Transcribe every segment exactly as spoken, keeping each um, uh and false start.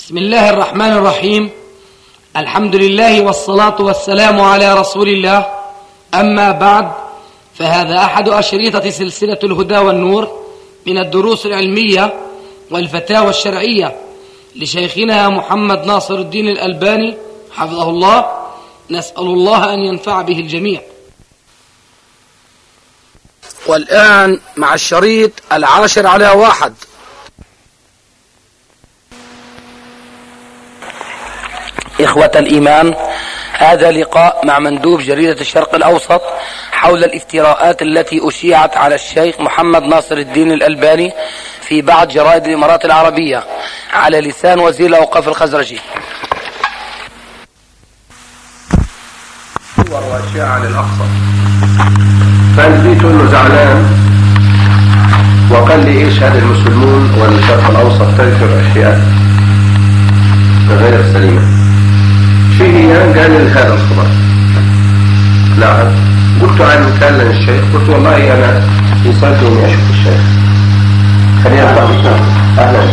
بسم الله الرحمن الرحيم. الحمد لله والصلاة والسلام على رسول الله. أما بعد، فهذا أحد أشريطة سلسلة الهدى والنور من الدروس العلمية والفتاوى الشرعية لشيخنا محمد ناصر الدين الألباني حفظه الله. نسأل الله أن ينفع به الجميع. والآن مع الشريط العاشر على واحد. إخوة الإيمان، هذا لقاء مع مندوب جريدة الشرق الأوسط حول الافتراءات التي أشيعت على الشيخ محمد ناصر الدين الألباني في بعض جرائد الإمارات العربية على لسان وزير الأوقاف الخزرجي. صور وأشياء عن الأقصى، فنسيت إنه زعلان وقال لي إيش هذا المسلمون والشرق الأوسط تنشر أشياء غير سليمة. شو هي؟ قال لي هذا الخبر. نعم. قلت عن كلم الشيخ، قلت والله أنا يسألني إني أشوف الشيخ. خلينا نلتقي. أهلا.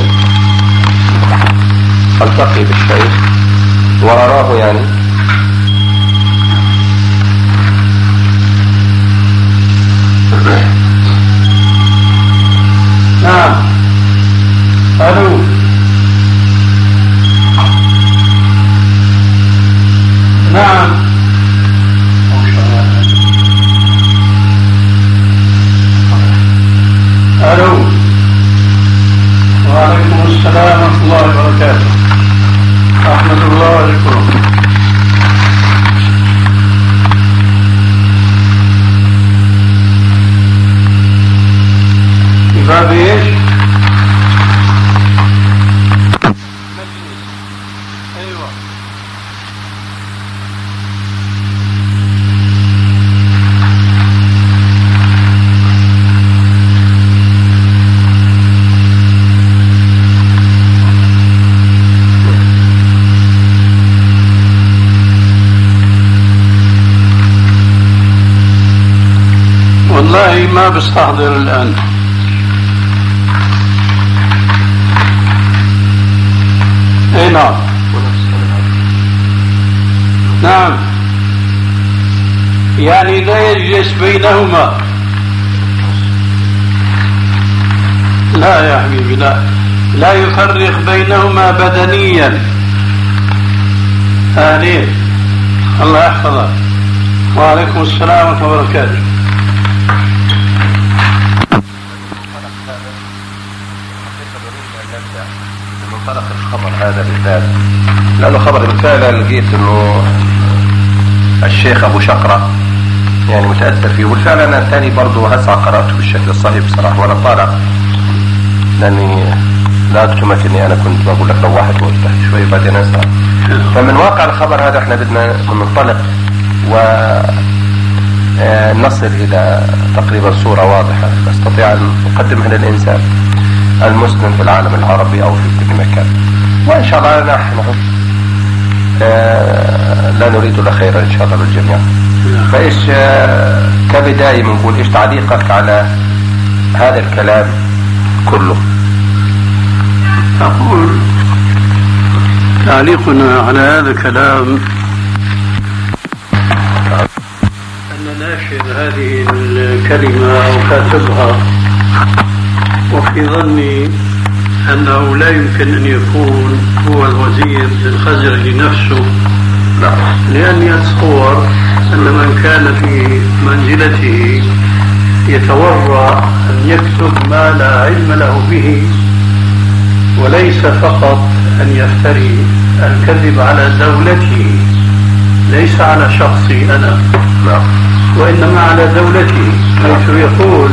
ألتقي بالشيخ وأراه يعني. نعم. ألو. نعم. ألو. وعليكم السلام ورحمة الله وبركاته. أحمد الله عليكم. باب ايش؟ ايوه. والله ما بستحضر الآن. اي نعم. نعم، يعني لا يجلس بينهما. لا يا حبيبي، لا لا يفرق بينهما بدنيا. آمين. الله يحفظك. وعليكم السلام ورحمة الله وبركاته. منطلق الخبر هذا بالذات، لأنه خبر بالفعل لقيت إنه الشيخ أبو شقرة يعني متأثر فيه، والفعل أنا الثاني برضو هسع قرأته بالشكل الصحيح بصراحة، وأنا طالع لأني لا أكتمت إني أنا كنت بقول لك لو واحد وافتح شوي بعدين أسرع. فمن واقع الخبر هذا إحنا بدنا ننطلق ونصل إلى تقريبا صورة واضحة نستطيع أن نقدمها للإنسان المسلم في العالم العربي أو في كل مكان، وإن شاء الله نحن آه لا نريد إلا خيرا إن شاء الله للجميع. فإيش آه كبداية بنقول إيش تعليقك على هذا الكلام كله؟ أقول تعليقنا على هذا الكلام أن ناشر هذه الكلمة أو كاتبها وفي ظني أنه لا يمكن أن يكون هو الوزير الخزرجي نفسه، لأني أتصور أن من كان في منزلته يتورع أن يكتب ما لا علم له به، وليس فقط أن يفتري الكذب على دولته، ليس على شخصي أنا، وإنما على دولته، حيث يقول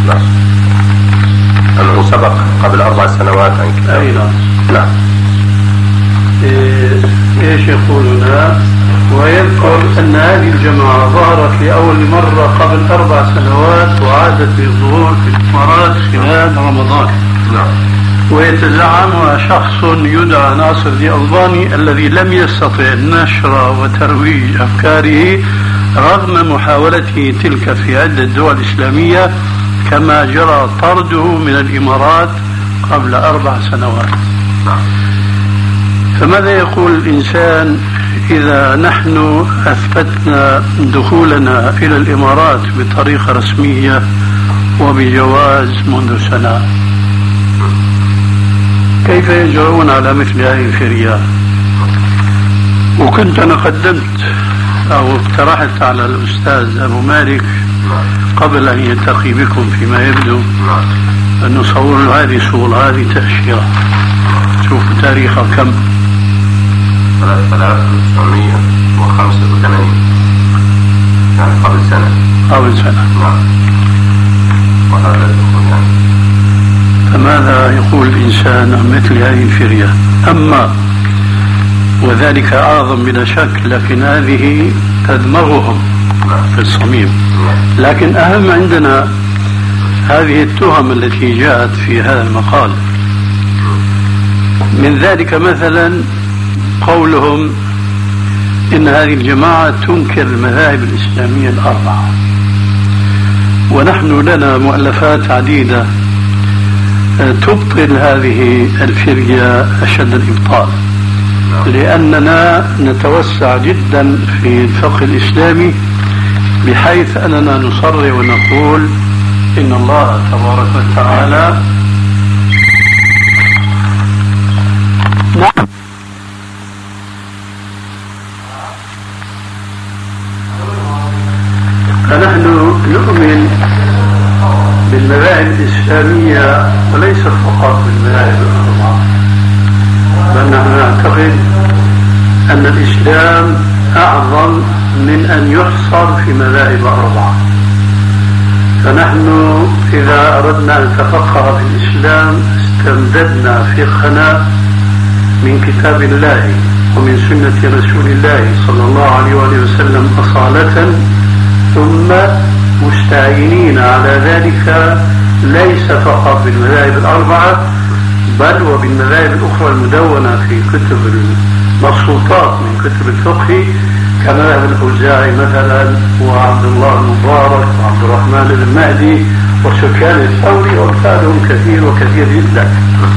أنه سبق قبل أربع سنوات عن كتاب. أي نعم. نعم. إيش يقولنا؟ ويذكر أن هذه الجماعة ظهرت لأول مرة قبل أربع سنوات وعادت بالظهور في الإمارات خلال رمضان. نعم. ويتزعمها شخص يدعى ناصر الدين الألباني الذي لم يستطع نشر وترويج أفكاره رغم محاولته تلك في عدة دول إسلامية، كما جرى طرده من الإمارات قبل أربع سنوات. فماذا يقول الإنسان إذا نحن أثبتنا دخولنا إلى الإمارات بطريقة رسمية وبجواز منذ سنة؟ كيف يجرؤون على مثل هذه الفرية؟ وكنت أنا قدمت أو اقترحت على الأستاذ أبو مالك قبل أن يلتقي بكم فيما يبدو أن نصور له هذه صورة، هذه تأشيرة، شوفوا تاريخها كم؟ ألف وتسعمائة وخمسة وثمانين، يعني قبل سنة. قبل سنة. نعم. وهذا يعني. فماذا يقول الإنسان عن مثل هذه الفرية؟ أما وذلك أعظم بلا شك، لكن هذه تدمغهم في الصميم. لكن أهم عندنا هذه التهم التي جاءت في هذا المقال. من ذلك مثلا قولهم إن هذه الجماعة تنكر المذاهب الإسلامية الأربعة، ونحن لنا مؤلفات عديدة تبطل هذه الفرية أشد الإبطال، لأننا نتوسع جدا في الفقه الإسلامي بحيث أننا نصرح ونقول إن الله تبارك وتعالى نعم فنحن نؤمن بالمذاهب الإسلامية وليس فقط بالمذاهب الأربعة، بل نحن نعتقد أن الإسلام أعظم من أن يحصر في مذاهب أربعة. فنحن إذا أردنا أن نتفقه في الإسلام استمددنا فقهنا من كتاب الله ومن سنة رسول الله صلى الله عليه وآله وسلم أصالة، ثم مستعينين على ذلك ليس فقط بالمذاهب الأربعة بل وبالمذاهب الأخرى المدونة في كتب المبسوطات من كتب الفقه كمذهب الأوزاعي مثلا وعبد الله المبارك وعبد الرحمن المهدي وسفيان الثوري وأمثالهم كثير وكثير جدا.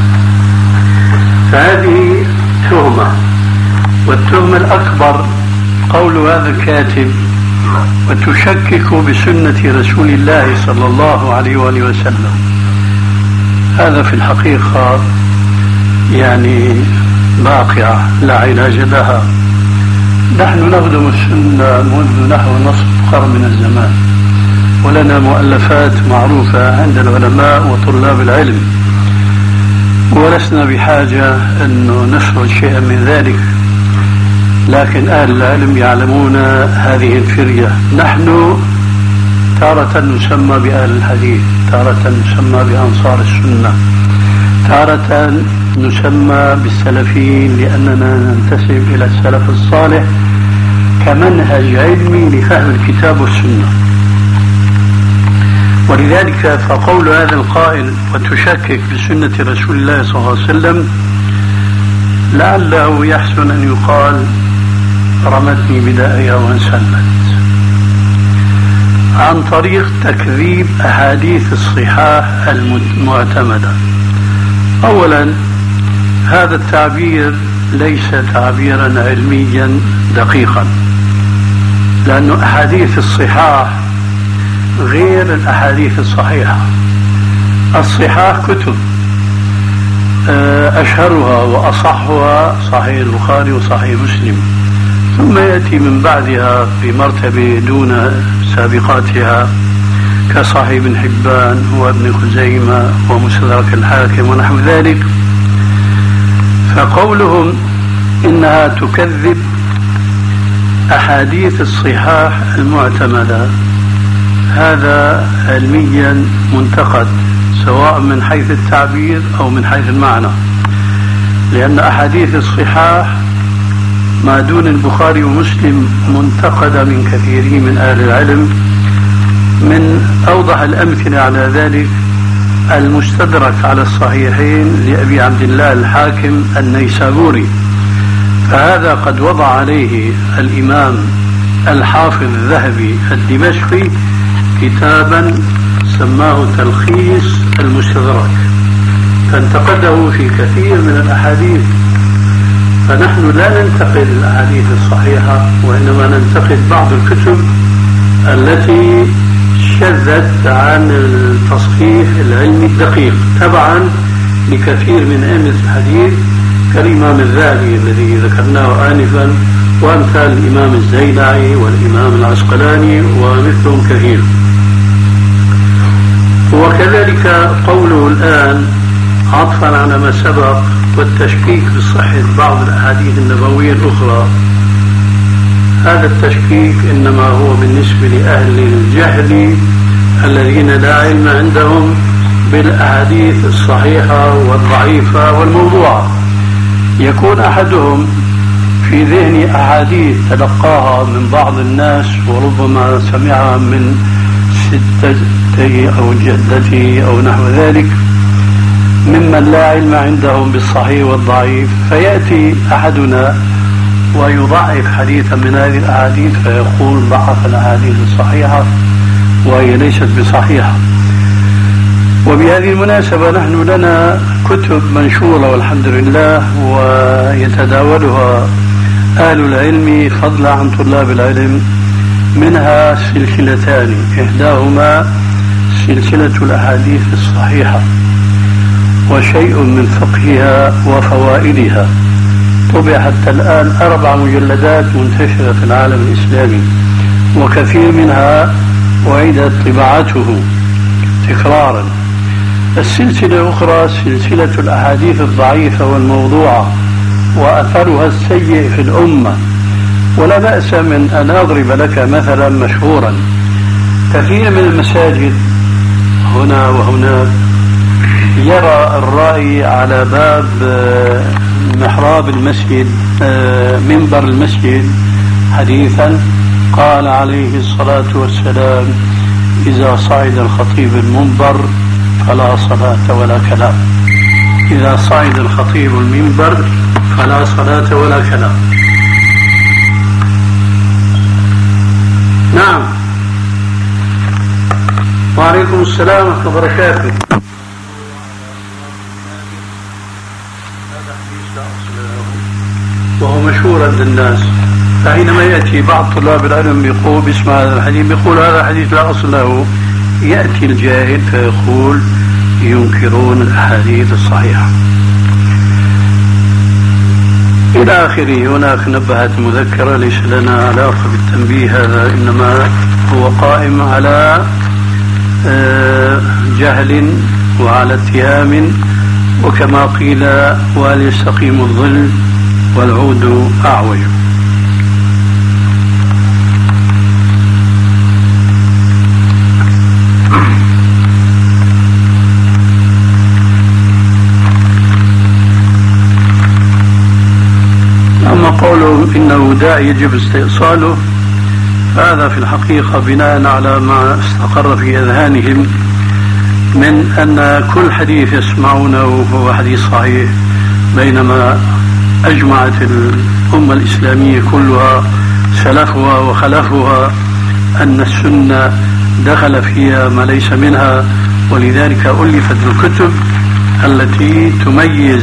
فهذه تهمة، والتهمة الأكبر قول هذا الكاتب وتشكك بسنة رسول الله صلى الله عليه وآله وسلم. هذا في الحقيقة يعني باقعة لا علاج لها. نحن نخدم السنة منذ نحو نصف قرن من الزمان، ولنا مؤلفات معروفة عند العلماء وطلاب العلم، ولسنا بحاجة أن نسرد شيئا من ذلك، لكن أهل العلم يعلمون هذه الفرية. نحن تارة نسمى بأهل الحديث، تارة نسمى بأنصار السنة، تارة نسمى بالسلفيين لأننا ننتسب إلى السلف الصالح كمنهج علمي لفهم الكتاب والسنة. ولذلك فقول هذا القائل وتشكك بسنة رسول الله صلى الله عليه وسلم لعله يحسن أن يقال رمتني بدائها وانسلمت، عن طريق تكذيب أحاديث الصحاح المعتمدة. أولا هذا التعبير ليس تعبيرا علميا دقيقا، لأن أحاديث الصحاح غير الأحاديث الصحيحة. الصحاح كتب أشهرها وأصحها صحيح البخاري وصحيح مسلم، ثم يأتي من بعدها بمرتبة دون سابقاتها كصحيح ابن حبان وابن خزيمة ومستدرك الحاكم ونحو ذلك. فقولهم إنها تكذب أحاديث الصحاح المعتمدة هذا علميا منتقد، سواء من حيث التعبير أو من حيث المعنى، لأن أحاديث الصحاح ما دون البخاري ومسلم منتقدة من كثيرين من أهل العلم. من أوضح الأمثلة على ذلك المستدرك على الصحيحين لأبي عبد الله الحاكم النيسابوري، فهذا قد وضع عليه الإمام الحافظ الذهبي الدمشقي كتابا سماه تلخيص المستدرك، فانتقده في كثير من الأحاديث. فنحن لا ننتقد الأحاديث الصحيحة، وإنما ننتقد بعض الكتب التي شذت عن التصحيح العلمي الدقيق تبعا لكثير من أئمة الحديث كالإمام الذهبي الذي ذكرناه آنفا، وأمثال الإمام الزيلعي والإمام العسقلاني ومثلهم كثير. وكذلك قوله الآن عطفا على ما سبق والتشكيك بصحة بعض الأحاديث النبوية الأخرى، هذا التشكيك إنما هو بالنسبة لأهل الجهل الذين لا علم عندهم بالأحاديث الصحيحة والضعيفة والموضوعة. يكون أحدهم في ذهن أحاديث تلقاها من بعض الناس وربما سمعها من ستته أو جدته أو نحو ذلك ممن لا علم عندهم بالصحيح والضعيف، فيأتي أحدنا ويضعف حديثا من هذه الأحاديث فيقول ضعف الأحاديث الصحيحة وهي ليست بصحيحة. وبهذه المناسبة نحن لنا كتب منشورة والحمد لله ويتداولها أهل العلم فضلا عن طلاب العلم، منها سلسلتان، إحداهما سلسلة الأحاديث الصحيحة وشيء من فقهها وفوائدها، طبع حتى الآن أربع مجلدات منتشرة في العالم الإسلامي، وكثير منها وعيدت طباعته تكرارا. السلسلة الأخرى سلسلة الأحاديث الضعيفة والموضوعة وأثرها السيء في الأمة. ولا بأس من أن أضرب لك مثلا مشهورا، كثير من المساجد هنا وهناك يرى الرائي على باب محراب المسجد منبر المسجد حديثا قال عليه الصلاة والسلام: إذا صعد الخطيب المنبر فلا صلاة ولا كلام. إذا صعد الخطيب المنبر فلا صلاة ولا كلام. نعم. وعليكم السلام ورحمة الله وبركاته. وهو مشهور عند الناس، فحينما يأتي بعض طلاب العلم يقول باسم هذا الحديث بيقول هذا الحديث لا أصل له، يأتي الجاهل فيقول ينكرون الأحاديث الصحيحة إلى آخره. هناك نبهات مذكرة ليس لنا علاقة بالتنبيه هذا، إنما هو قائم على جهل وعلى اتهام، وكما قيل وهل يستقيم الظل والعود أعوج. أما قوله إنه داء يجب استئصاله، فهذا في الحقيقة بناء على ما استقر في أذهانهم من أن كل حديث يسمعونه هو حديث صحيح، بينما أجمعت الأمة الإسلامية كلها سلفها وخلفها أن السنة دخل فيها ما ليس منها، ولذلك ألفت الكتب التي تميز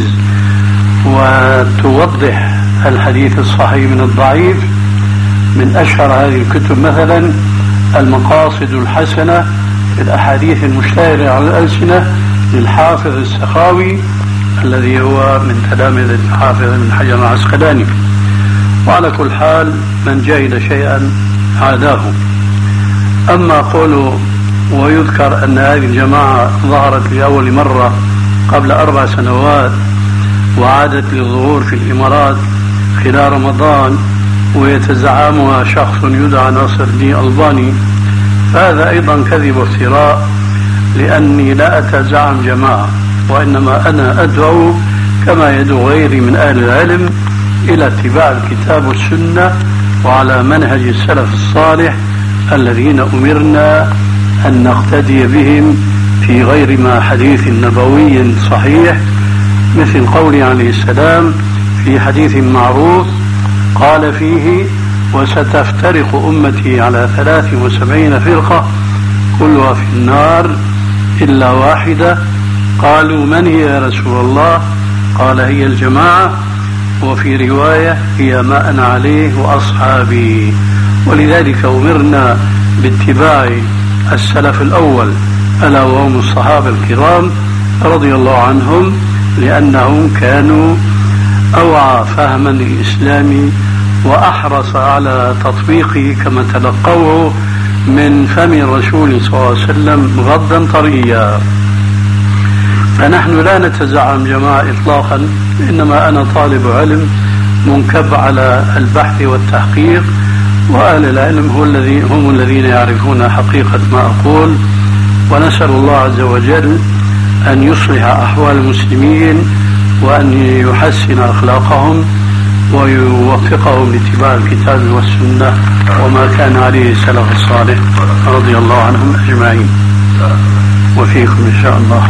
وتوضح الحديث الصحيح من الضعيف. من أشهر هذه الكتب مثلا المقاصد الحسنة في الأحاديث المشتهرة على الألسنة للحافظ السخاوي الذي هو من تلامذة الحافظ ابن حجر العسقلاني. وعلى كل حال من جهل شيئا عاداه. أما قوله ويذكر أن هذه الجماعة ظهرت لأول مرة قبل أربع سنوات وعادت للظهور في الإمارات خلال رمضان ويتزعمها شخص يدعى ناصر الدين الألباني، فهذا أيضا كذب وافتراء، لأني لا أتزعم جماعة، وإنما أنا أدعو كما يدعو غيري من أهل العلم إلى اتباع الكتاب والسنة وعلى منهج السلف الصالح الذين أمرنا أن نقتدي بهم في غير ما حديث نبوي صحيح، مثل قوله عليه السلام في حديث معروف قال فيه: وستفترق أمتي على ثلاث وسبعين فرقة كلها في النار إلا واحدة. قالوا من هي يا رسول الله؟ قال هي الجماعة وفي رواية هي ما أنا عليه وأصحابي. ولذلك أمرنا باتباع السلف الأول ألا وهم الصحابة الكرام رضي الله عنهم، لأنهم كانوا أوعى فهما للإسلام وأحرص على تطبيقه كما تلقوه من فم الرسول صلى الله عليه وسلم غضا طريا. فنحن لا نتزعم جماعة إطلاقا، إنما أنا طالب علم منكب على البحث والتحقيق، وأهل العلم هو الذي هم الذين يعرفون حقيقة ما أقول. ونسأل الله عز وجل أن يصلح أحوال المسلمين وأن يحسن أخلاقهم ويوفقهم لاتباع الكتاب والسنة وما كان عليه السلف الصالح رضي الله عنهم أجمعين، وفيكم إن شاء الله.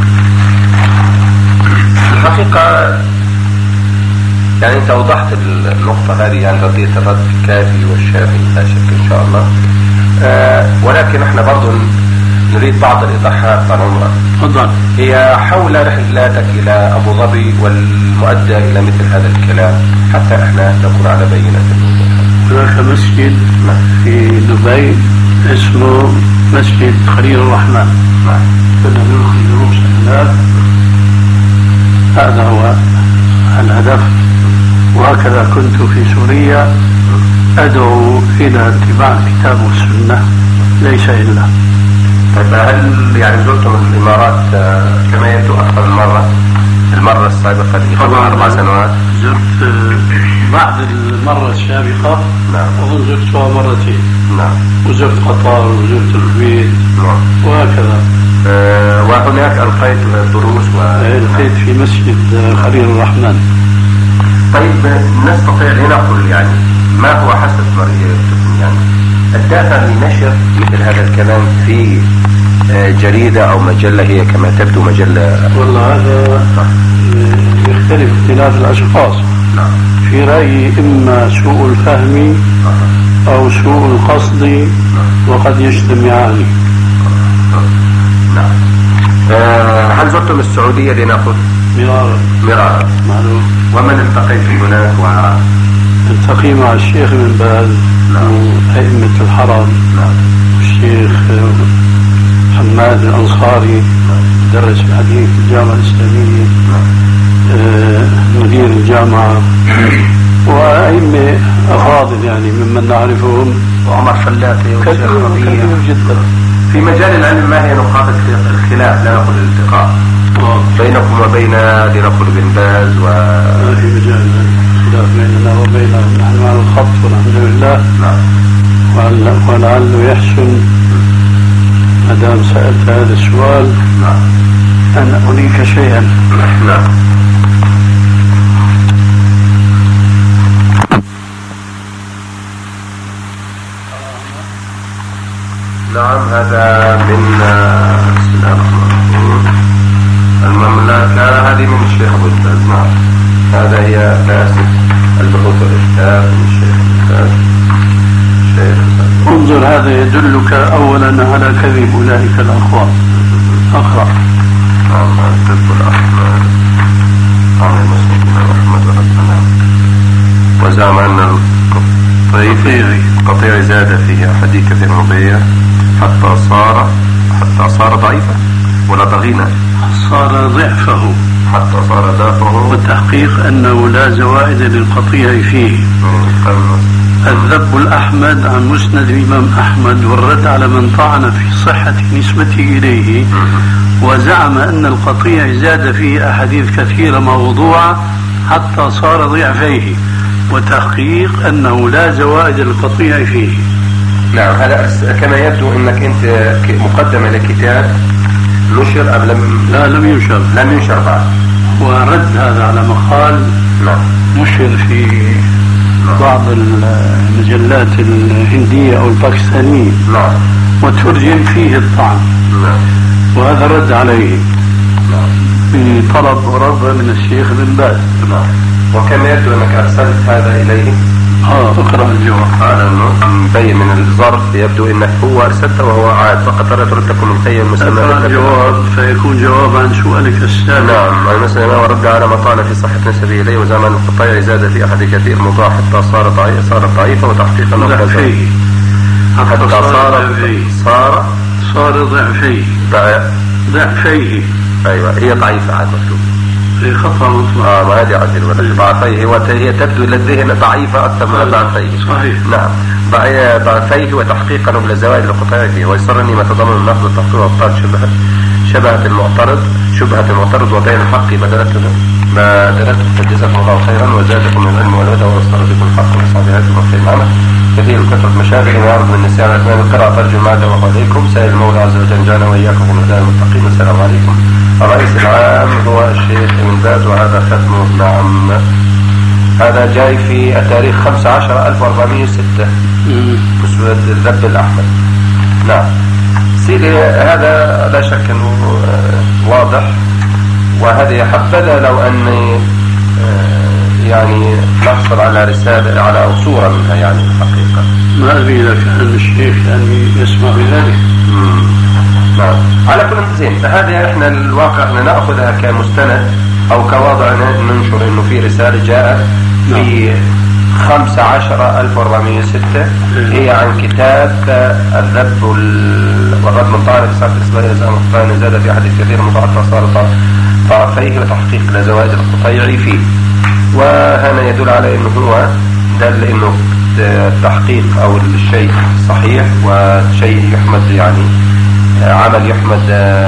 الحقيقة يعني أنت أوضحت النقطة هذه، يعني قضية الرد الكافي والشافي لا شك إن شاء الله. آه ولكن احنا برضو نريد بعض الإيضاحات عن عمرك. تفضل. هي حول رحلاتك إلى أبو ظبي والمؤدى إلى مثل هذا الكلام حتى احنا نكون على بينة. هناك مسجد في دبي اسمه مسجد خليل الرحمن، كنا نلقي دروس هناك، هذا هو الهدف. وهكذا كنت في سوريا أدعو إلى اتباع الكتاب والسنة ليس إلا. طيب هل يعني زرتم الإمارات كما يبدو أكثر من مرة؟ المرة السابقة اللي قبل أربع سنوات زرت بعد المرة السابقة. نعم. أظن زرتها مرتين. نعم. وزرت قطر وزرت الكويت. نعم. وهكذا. أه وهناك ألقيت دروس و... ألقيت في مسجد خليل الرحمن. طيب نستطيع لنقل يعني ما هو حسب رأيكم يعني الدافع لنشر مثل هذا الكلام في جريدة أو مجلة هي كما تبدو مجلة؟ والله هذا يختلف اختلاف الأشخاص. نعم. في رأيي إما سوء الفهم أو سوء القصد. نعم. وقد يجتمعان. نعم. أه هل زرتم السعودية لنأخذ؟ مرارا. مرارا. معلوم. ومن التقيت هناك؟ و... التقي مع الشيخ بن باز. نعم. وأئمة الحرم. نعم. والشيخ حماد الأنصاري. نعم. درس الحديث في الجامعة الإسلامية. نعم. آه مدير الجامعة. وأئمة أفاضل يعني ممن نعرفهم. وعمر فلاتي كثير جدا. في مجال العلم ما هي نقاط الخلاف لا نقول الالتقاء بينكم وبين لنقل بن باز؟ و ما في مجال الخلاف بيننا وبينهم، نحن على الخط والحمد لله. نعم. ولعله يحسن ما دام سألت هذا السؤال. نعم. أن أريك شيئا. نعم. نعم. هذا من بسم الله الرحمن الرحيم المملكة، هذه من الشيخ أبو الفاز. نعم. هذا هي ناسك البحوث والإفتاء من الشيخ أبو الفاز. شيخ انظر، هذا يدلك أولا على كذب أولئك الأخوان. أقرأ. نعم. الطب الأحمد عن المسلمين الأحمد ربنا وزعم أن القطيعي القطيعي زاد فيه أحاديث كثير مبية حتى صار حتى صار ضعيفا ولا ضغينا، صار ضعفه حتى صار ضعفه. والتحقيق أنه لا زوائد للقطيع فيه. الذب الأحمد عن مسند الإمام أحمد والرد على من طعن في صحة نسبته إليه، وزعم أن القطيع زاد فيه أحاديث كثيرة موضوعة حتى صار ضعفيه، وتحقيق أنه لا زوائد للقطيع فيه. نعم. هذا كما يبدو أنك أنت مقدمة لكتاب نشر أم لم؟ لا، لم ينشر. لم ينشر بعد. ورد هذا على مقال. نعم. نشر في نعم. بعض المجلات الهندية أو الباكستانية. نعم. وترجم فيه الطعن. نعم. وهذا رد عليه. نعم. بطلب ورد من الشيخ بن باز. نعم. وكما يبدو أنك أرسلت هذا إليه. اه اقرأ الجواب. هذا مبين من الظرف يبدو انك هو ارسلته وهو عاد فقط لا ترد تكون مبين مسمى. اقرأ الجواب فيكون جواب عن سؤالك السابق. نعم. المسألة ما ورد على ما طعن في صحة نسبه اليه وزمن القطيع زاد في احد كثير مضاع حتى صار ضعيف صار ضعيفة وتحقيقا ضعفيه حتى صار صار صار ضعفيه ضعفيه. ايوه هي ضعيفة عاد مكتوب. هي خطأ مطلق. اه ما هذه عدل ولا ضعفيه وهي تبدو للذهن ضعيفة أكثر من ضعفيه. صحيح. نعم ضعفيه وتحقيقا قبل الزواج لقطعه فيه ويسرني ما تضمن النقد التحقيق وابطال شبهة شبهة المعترض شبهة المعترض وبين الحق بدلته ما دلته فجزاكم الله خيرا وزادكم من العلم والهدى ويسر بكم الحق وصالحات وخير معنا كثير كثرة مشاغل ويعرض من النسيان أثناء القراءة ترجم ما جمع عليكم سائل المولى عز وجل جعلنا وإياكم من هدى المتقين. السلام عليكم. الرئيس العام هو الشيخ ابن باز وهذا ختمه. نعم هذا جاي في التاريخ خمسة عشر ألف وأربعمائة وستة مسود الذب الأحمد. نعم سيدي هذا لا شك أنه واضح وهذه حبذا لو أني يعني نحصل على رسالة على أو صورة منها يعني الحقيقة. ما أدري إذا كان الشيخ يعني يسمع بذلك. نعم على كل زين هذه احنا الواقع احنا ناخذها كمستند او كوضع ننشر انه في رساله جاءت في خمسة عشر ألف وأربعمائة وستة هي عن كتاب الذب والرد من طعن في صحة الإسلام زاد في أحد الكثير متعطى صار طرفيه وتحقيق لزواج القطيع فيه. وهذا يدل على انه هو دل انه التحقيق او الشيء صحيح وشيء يحمد يعني عمل يحمد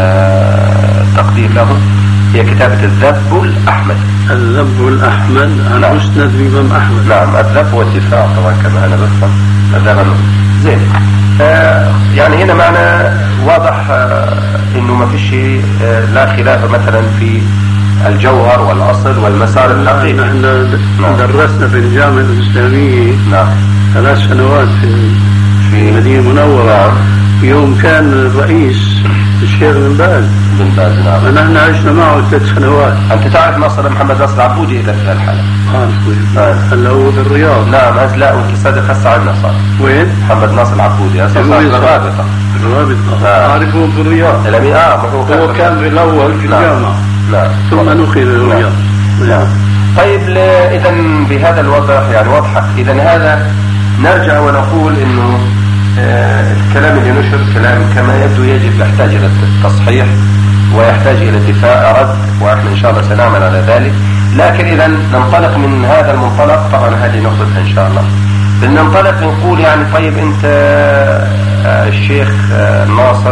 تقدير له. هي كتابة الذب الأحمد. الذب الأحمد عن مسند الإمام أحمد. نعم الذب والدفاع طبعا كما أنا بفهم الذب زين. آه يعني هنا معنى واضح آه إنه ما فيش آه لا خلاف مثلا في الجوهر والأصل والمسار الحقيقي. نحن نعم. درسنا في الجامعة الإسلامية نعم. ثلاث سنوات في في المدينة المنورة. نعم. يوم كان الرئيس الشيخ بن باز بن باز نعم. ونحن عشنا معه ثلاث سنوات. أنت تعرف نصر محمد نصر عبودي إذا في الحالة. آه هلا هو في الرياض. نعم لا والتصدق خاصة عنا صار. وين؟ محمد ناصر عبودي أساسا الرابطة. الرابطة. أعرفه في الرياض. الأمين آه هو, هو كان في الأول في نعم. الجامعة. نعم. ثم نقل الرياض. نعم. نعم. طيب إذا بهذا الوضع يعني واضحة. إذا هذا نرجع ونقول إنه آه الكلام اللي نشر كلام كما يبدو يجب يحتاج إلى التصحيح ويحتاج إلى الدفاع رد وإحنا إن شاء الله سنعمل على ذلك. لكن إذا ننطلق من هذا المنطلق طبعا هذه نقطة إن شاء الله بننطلق نقول يعني طيب أنت آه الشيخ آه ناصر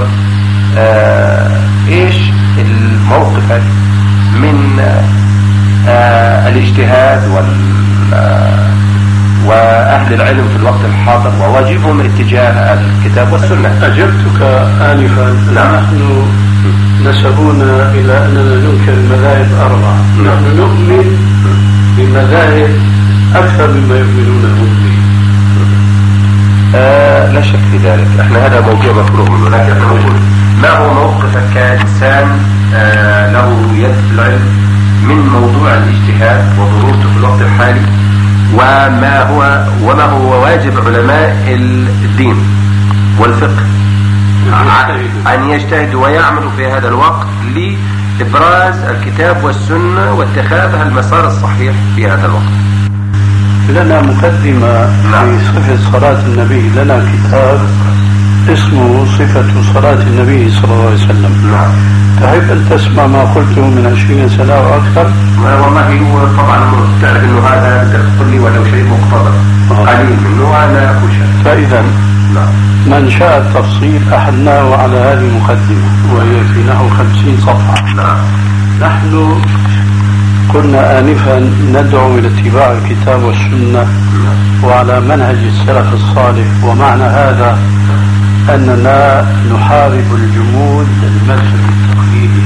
آه إيش الموقفك من آه الاجتهاد وال آه وأهل العلم في الوقت الحاضر وواجبهم اتجاه الكتاب والسنة. أجبتك آنفا. نعم. نحن نسبونا إلى أننا ننكر المذاهب أربعة. نحن نؤمن بمذاهب أكثر مما يؤمنون هم به. آه لا شك في ذلك. احنا هذا موضوع مفروغ منه لكن نقول ما هو موقفك كإنسان آه له يد في العلم من موضوع الاجتهاد وضرورته في الوقت الحالي وما هو وما هو واجب علماء الدين والفقه أن يجتهدوا ويعملوا في هذا الوقت لإبراز الكتاب والسنة واتخاذها المسار الصحيح في هذا الوقت. لنا مقدمة في صفة صلاة النبي. لنا كتاب اسمه صفة صلاة النبي صلى الله عليه وسلم. نعم. تحب أن تسمع ما قلته من عشرين سنة وأكثر؟ والله هو طبعا تعرف أنه هذا تقول لي ولو شيء مقتضى قليل منه أنا أقول شيء. فإذا نعم. من شاء التفصيل أحدناه على هذه المقدمة وهي في نحو خمسين صفحة. نعم. نحن قلنا آنفا ندعو إلى اتباع الكتاب والسنة وعلى منهج السلف الصالح. ومعنى هذا أننا نحارب الجمود للمذهب التقليدي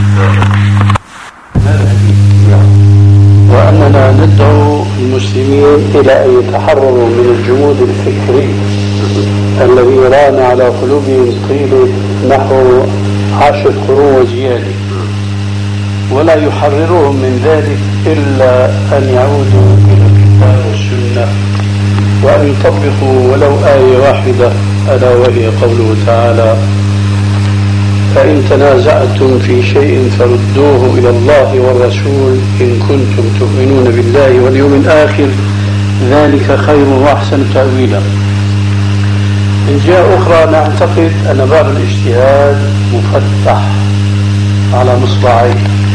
وأننا ندعو المسلمين إلى أن يتحرروا من الجمود الفكري الذي ران على قلوبهم طيلة نحو عشر قرون وزيادة ولا يحررهم من ذلك إلا أن يعودوا إلى الكتاب والسنة وأن أن يطبقوا ولو آية واحدة، ألا وهي قوله تعالى: فإن تنازعتم في شيء فردوه إلى الله والرسول إن كنتم تؤمنون بالله واليوم الآخر ذلك خير وأحسن تأويلا. من جهة أخرى نعتقد أن باب الاجتهاد مفتح على مصراعيه،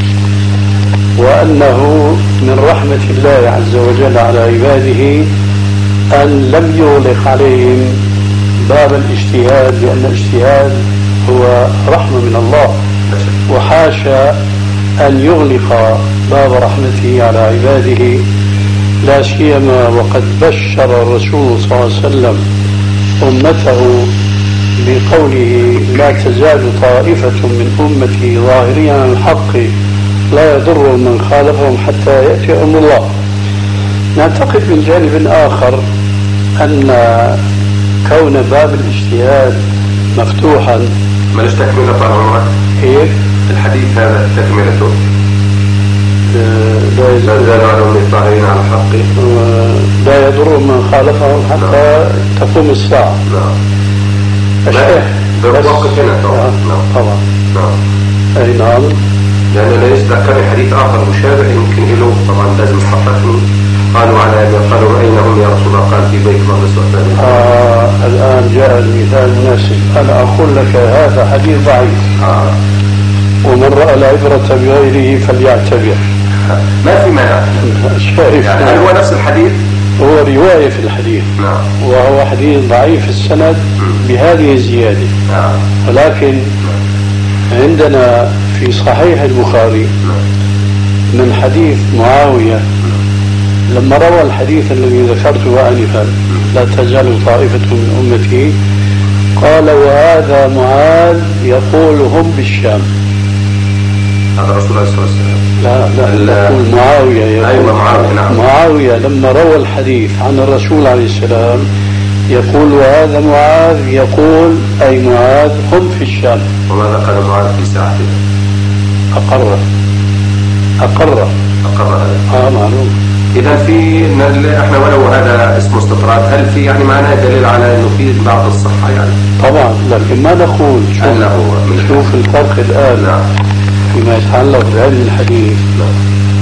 وأنه من رحمة الله عز وجل على عباده أن لم يغلق عليهم باب الاجتهاد، لأن الاجتهاد هو رحمة من الله، وحاشا أن يغلق باب رحمته على عباده، لا سيما وقد بشر الرسول صلى الله عليه وسلم أمته بقوله: لا تزال طائفة من أمتي ظاهرين على الحق لا يضر من خالفهم حتى يأتي أمر الله. نعتقد من جانب آخر أن كون باب الاجتهاد مفتوحا ما نستكمل طبعا كيف الحديث هذا تكملته لا يزال على الظاهرين على الحق لا يضر من خالفهم حتى تقوم الساعة. نعم. الشيخ بالوقت هنا طبعا. طبعا. نعم. أي نعم. لأن لا يستذكر حديث آخر مشابه يمكن له طبعا لازم يحققني. قالوا على أبي قالوا أين هم يا رسول الله؟ قال في بيت مقدس وثاني. آه الآن جاء المثال المناسب. أنا أقول لك هذا حديث ضعيف. آه. ومن رأى العبرة بغيره فليعتبر. ما في مانع. شايف يعني هل هو نفس الحديث؟ هو رواية في الحديث. نعم. وهو حديث ضعيف السند بهذه الزيادة. نعم. ولكن عندنا في صحيح البخاري من حديث معاوية لما روى الحديث الذي ذكرته آنفا: لا تزال طائفة من أمتي، قال: وهذا معاذ يقول هم بالشام. هذا رسول الله صلى الله عليه وسلم. لا لا يقول معاوية يقول أيوة معاوية. نعم. معاوية لما روى الحديث عن الرسول عليه السلام يقول: وهذا معاذ يقول، أي معاذ هم في الشام. وماذا قال معاذ في ساعته؟ أقر أقر أقر هذا. آه معلوم. إذا في احنا ولو هذا اسمه استطراد، هل في يعني معناه دليل على انه في بعض الصحة يعني؟ طبعا، لكن ما نقول شوف, شوف الفرق الآن. نعم. فيما يتعلق بعلم الحديث. نعم.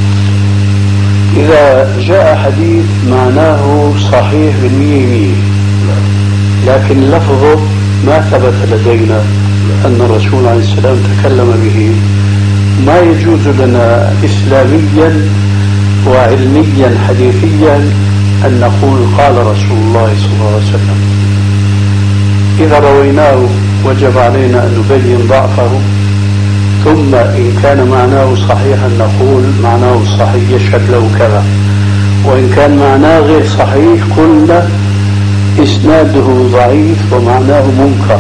إذا جاء حديث معناه صحيح بالمية مية، لكن لفظه ما ثبت لدينا أن الرسول عليه السلام تكلم به، ما يجوز لنا إسلاميا وعلميا حديثيا أن نقول قال رسول الله صلى الله عليه وسلم. إذا رويناه وجب علينا أن نبين ضعفه، ثم إن كان معناه صحيحا نقول معناه صحيح يشهد له كذا، وإن كان معناه غير صحيح قلنا إسناده ضعيف ومعناه منكر.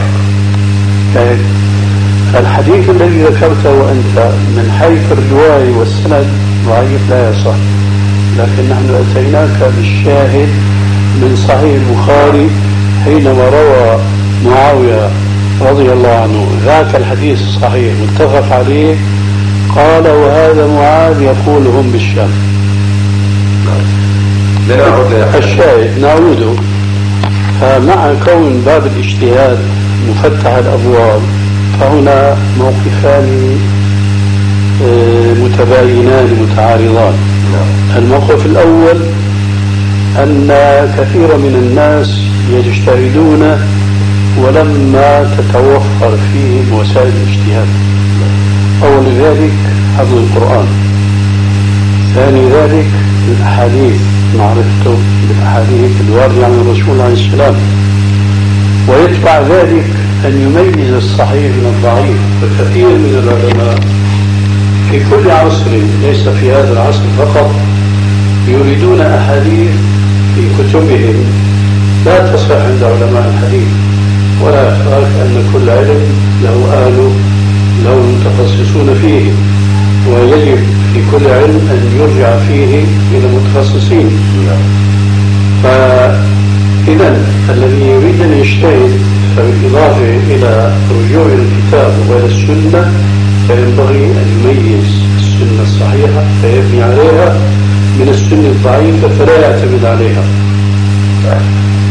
فالحديث الذي ذكرته وأنت من حيث الرواية والسند ضعيف لا يصح، لكن نحن أتيناك بالشاهد من صحيح البخاري حينما روى معاوية رضي الله عنه ذاك الحديث الصحيح متفق عليه، قال: وهذا معاذ يقول هم بالشام. الشاهد نعود. فمع كون باب الاجتهاد مفتح الأبواب، فهنا موقفان متباينان متعارضان. الموقف الأول أن كثير من الناس يجتهدون ولما تتوفر فيهم وسائل الاجتهاد. أول ذلك حفظ القرآن، ثاني ذلك الأحاديث، معرفته بالأحاديث الواردة عن الرسول عليه السلام، ويتبع ذلك أن يميز الصحيح من الضعيف. فكثير من العلماء في كل عصر، ليس في هذا العصر فقط، يريدون أحاديث في كتبهم لا تصح عند علماء الحديث، ولا يخفاك أن كل علم له أهله له متخصصون فيه، ويجب في كل علم أن يرجع فيه إلى متخصصين. فإذا الذي يريد أن يجتهد فبالإضافة إلى رجوع الكتاب وإلى السنة فينبغي أن يميز السنة الصحيحة فيبني عليها من السنة الضعيفة فلا يعتمد عليها.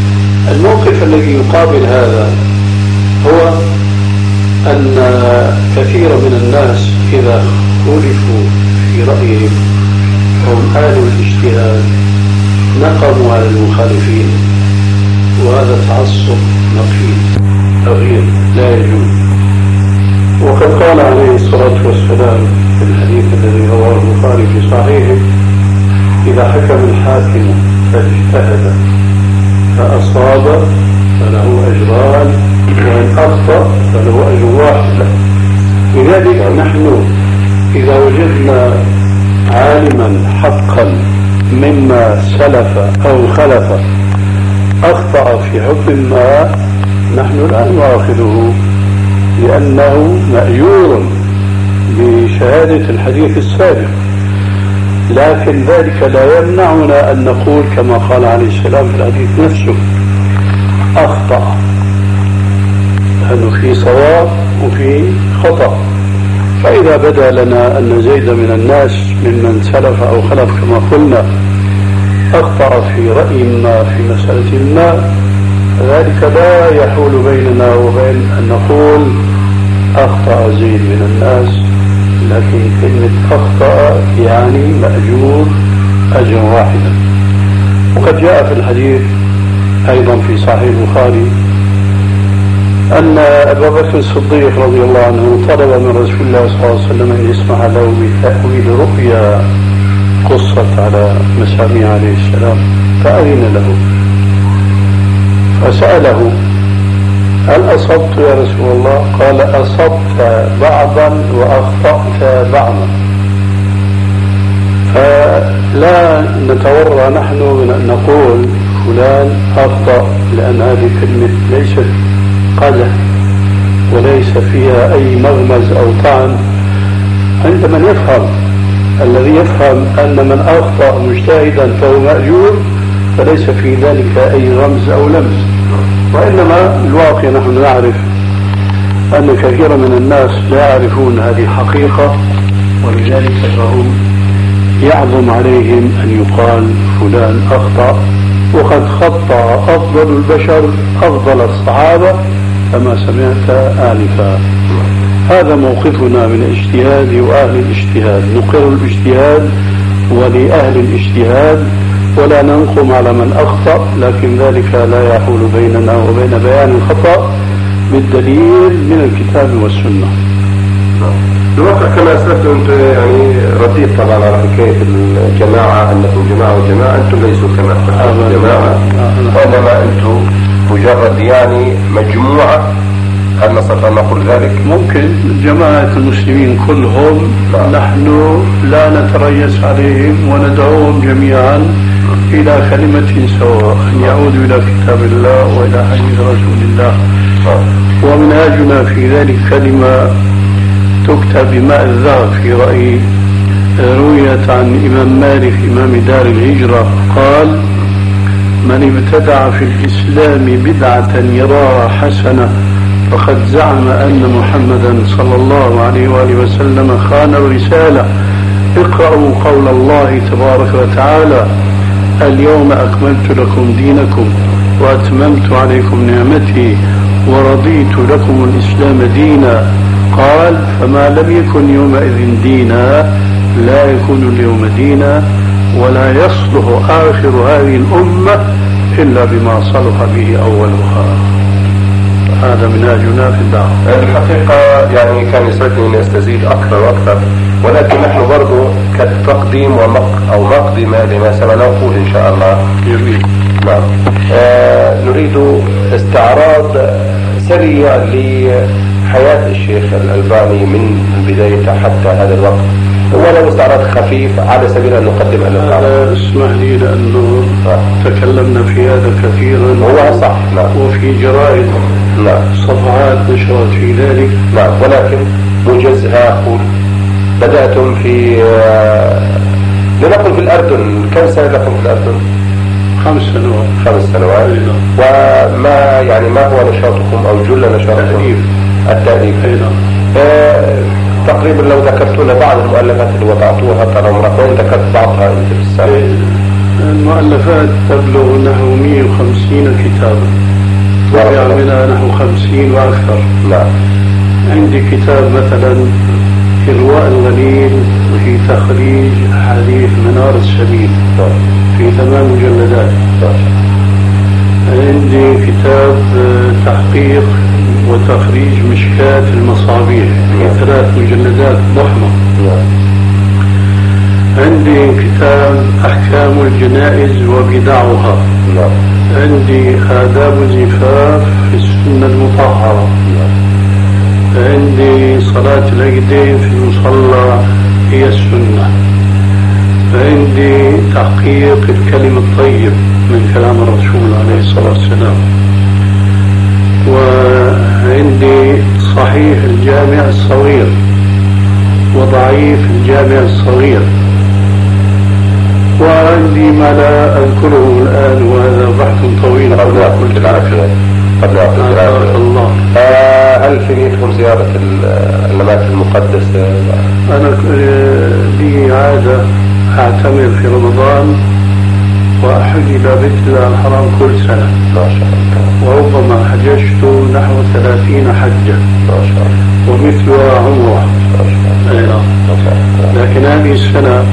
الموقف الذي يقابل هذا هو أن كثير من الناس إذا خولفوا في رأيهم هم آل الاجتهاد نقموا على المخالفين، وهذا تعصب نقيض تغيير لا يجوز. وقد قال عليه الصلاة والسلام في الحديث الذي رواه البخاري في صحيحه: إذا حكم الحاكم فاجتهد فأصاب فله أجران، وإن أخطأ فله أجر واحد. لذلك نحن إذا وجدنا عالما حقا مما سلف أو خلف أخطأ في حكم ما، نحن لا نؤاخذه لأنه مأجور بشهادة الحديث السابق، لكن ذلك لا يمنعنا أن نقول كما قال عليه السلام في الحديث نفسه: أخطأ، لأنه في صواب وفي خطأ. فإذا بدا لنا أن زيد من الناس ممن سلف أو خلف كما قلنا أخطأ في رأي ما في مسألة ما، ذلك لا يحول بيننا وبين أن نقول أخطأ زيد من الناس، لكن كلمة أخطأ يعني مأجور أجر واحدا. وقد جاء في الحديث أيضا في صحيح البخاري أن أبا بكر الصديق رضي الله عنه طلب من رسول الله صلى الله عليه وسلم أن يسمح له بتأويل رؤيا قصت على مسامع عليه السلام، فأذن له فسأله: هل أصبت يا رسول الله؟ قال: أصبت بعضا وأخطأت بعضا. فلا نتورع نحن من أن نقول فلان أخطأ، لأن هذه كلمة ليست قدح وليس فيها أي مغمز أو طعن عند من يفهم. الذي يفهم أن من أخطأ مجتهدا فهو مأجور فليس في ذلك أي رمز أو لمس، وإنما الواقع نحن نعرف أن كثير من الناس لا يعرفون هذه الحقيقة، ولذلك فهم يعظم عليهم أن يقال فلان أخطأ، وقد خطأ أفضل البشر أفضل الصحابة كما سمعت آنفا. هذا موقفنا من الاجتهاد وأهل الاجتهاد، نقر الاجتهاد ولأهل الاجتهاد ولا ننقم على من أخطأ، لكن ذلك لا يحول بيننا وبين بيان الخطأ بالدليل من الكتاب والسنة. الواقع كما أسلفت أنت يعني رديت طبعا على حكاية الجماعة، أنكم جماعة وجماعة، أنتم ليسوا كما تقولون جماعة، وإنما أنتم مجرد يعني مجموعة. هل نستطيع أن نقول ذلك؟ ممكن جماعة المسلمين كلهم لا. نحن لا نتريث عليهم وندعوهم جميعا إلى كلمة سواء، أن يعودوا إلى كتاب الله وإلى حديث رسول الله. ومنهاجنا في ذلك كلمة تكتب بماء الذهب في رأيي، رويت عن إمام مالك إمام دار الهجرة قال: من ابتدع في الإسلام بدعة يراها حسنة فقد زعم أن محمدا صلى الله عليه وآله وسلم خان الرسالة. اقرأوا قول الله تبارك وتعالى: اليوم أكملت لكم دينكم وأتممت عليكم نعمتي ورضيت لكم الإسلام دينا. قال: فما لم يكن يومئذ دينا لا يكون اليوم دينا، ولا يصلح آخر هذه الأمة إلا بما صلح به أولها. هذا منهاجنا في الدعوة. الحقيقة يعني كان يسعدني أن أستزيد أكثر وأكثر، ولكن نحن برضو كتقديم ومق أو مقدمة لما سنقول إن شاء الله. جميل. نعم. آه نريد استعراض سريع لحياة الشيخ الألباني من بدايته حتى هذا الوقت، ولو استعراض خفيف على سبيل أن نقدم له. هذا اسمح لي لأنه آه. تكلمنا في هذا كثيرا. هو صح. نعم. وفي جرائد نعم. صفحات نشرت في ذلك. نعم. ولكن موجزها أقول: بدأتم في آه لنقل في الأردن، كم سنة لكم في الأردن؟ خمس سنوات. خمس سنوات. أيضا. وما يعني ما هو نشاطكم أو جل نشاطكم؟ التأليف. التأليف. أيضا. آه تقريبا لو ذكرتونا بعض المؤلفات اللي وضعتوها ترى وين ذكرت بعضها انت في السابق؟ المؤلفات تبلغ نحو مئة وخمسين كتابا، وقع منها نحو خمسين وأكثر. نعم. عندي كتاب مثلا إرواء الغليل في تخريج حديث منار السبيل في ثمان مجلدات. عندي كتاب تحقيق وتخريج مشكاة المصابيح في ثلاث مجلدات ضخمة. عندي كتاب أحكام الجنائز وبدعها. عندي آداب الزفاف في السنة المطهرة. عندي صلاة العيدين في المصلى هي السنة. عندي تحقيق الكلم الطيب من كلام الرسول عليه الصلاة والسلام. وعندي صحيح الجامع الصغير وضعيف الجامع الصغير. وعندي ما لا أذكره الآن وهذا بحث طويل. قبل يعطيك العافية. قبل يعطيك العافية. الله. آه هل في نيتكم زيارة الأماكن المقدسة؟ أنا لي عادة أعتمر في رمضان وأحج إلى بيت الله الحرام كل سنة. ما شاء الله. وربما حججت نحو ثلاثين حجة. ما شاء الله. ومثلها عمرة. ما شاء الله. لكن هذه السنة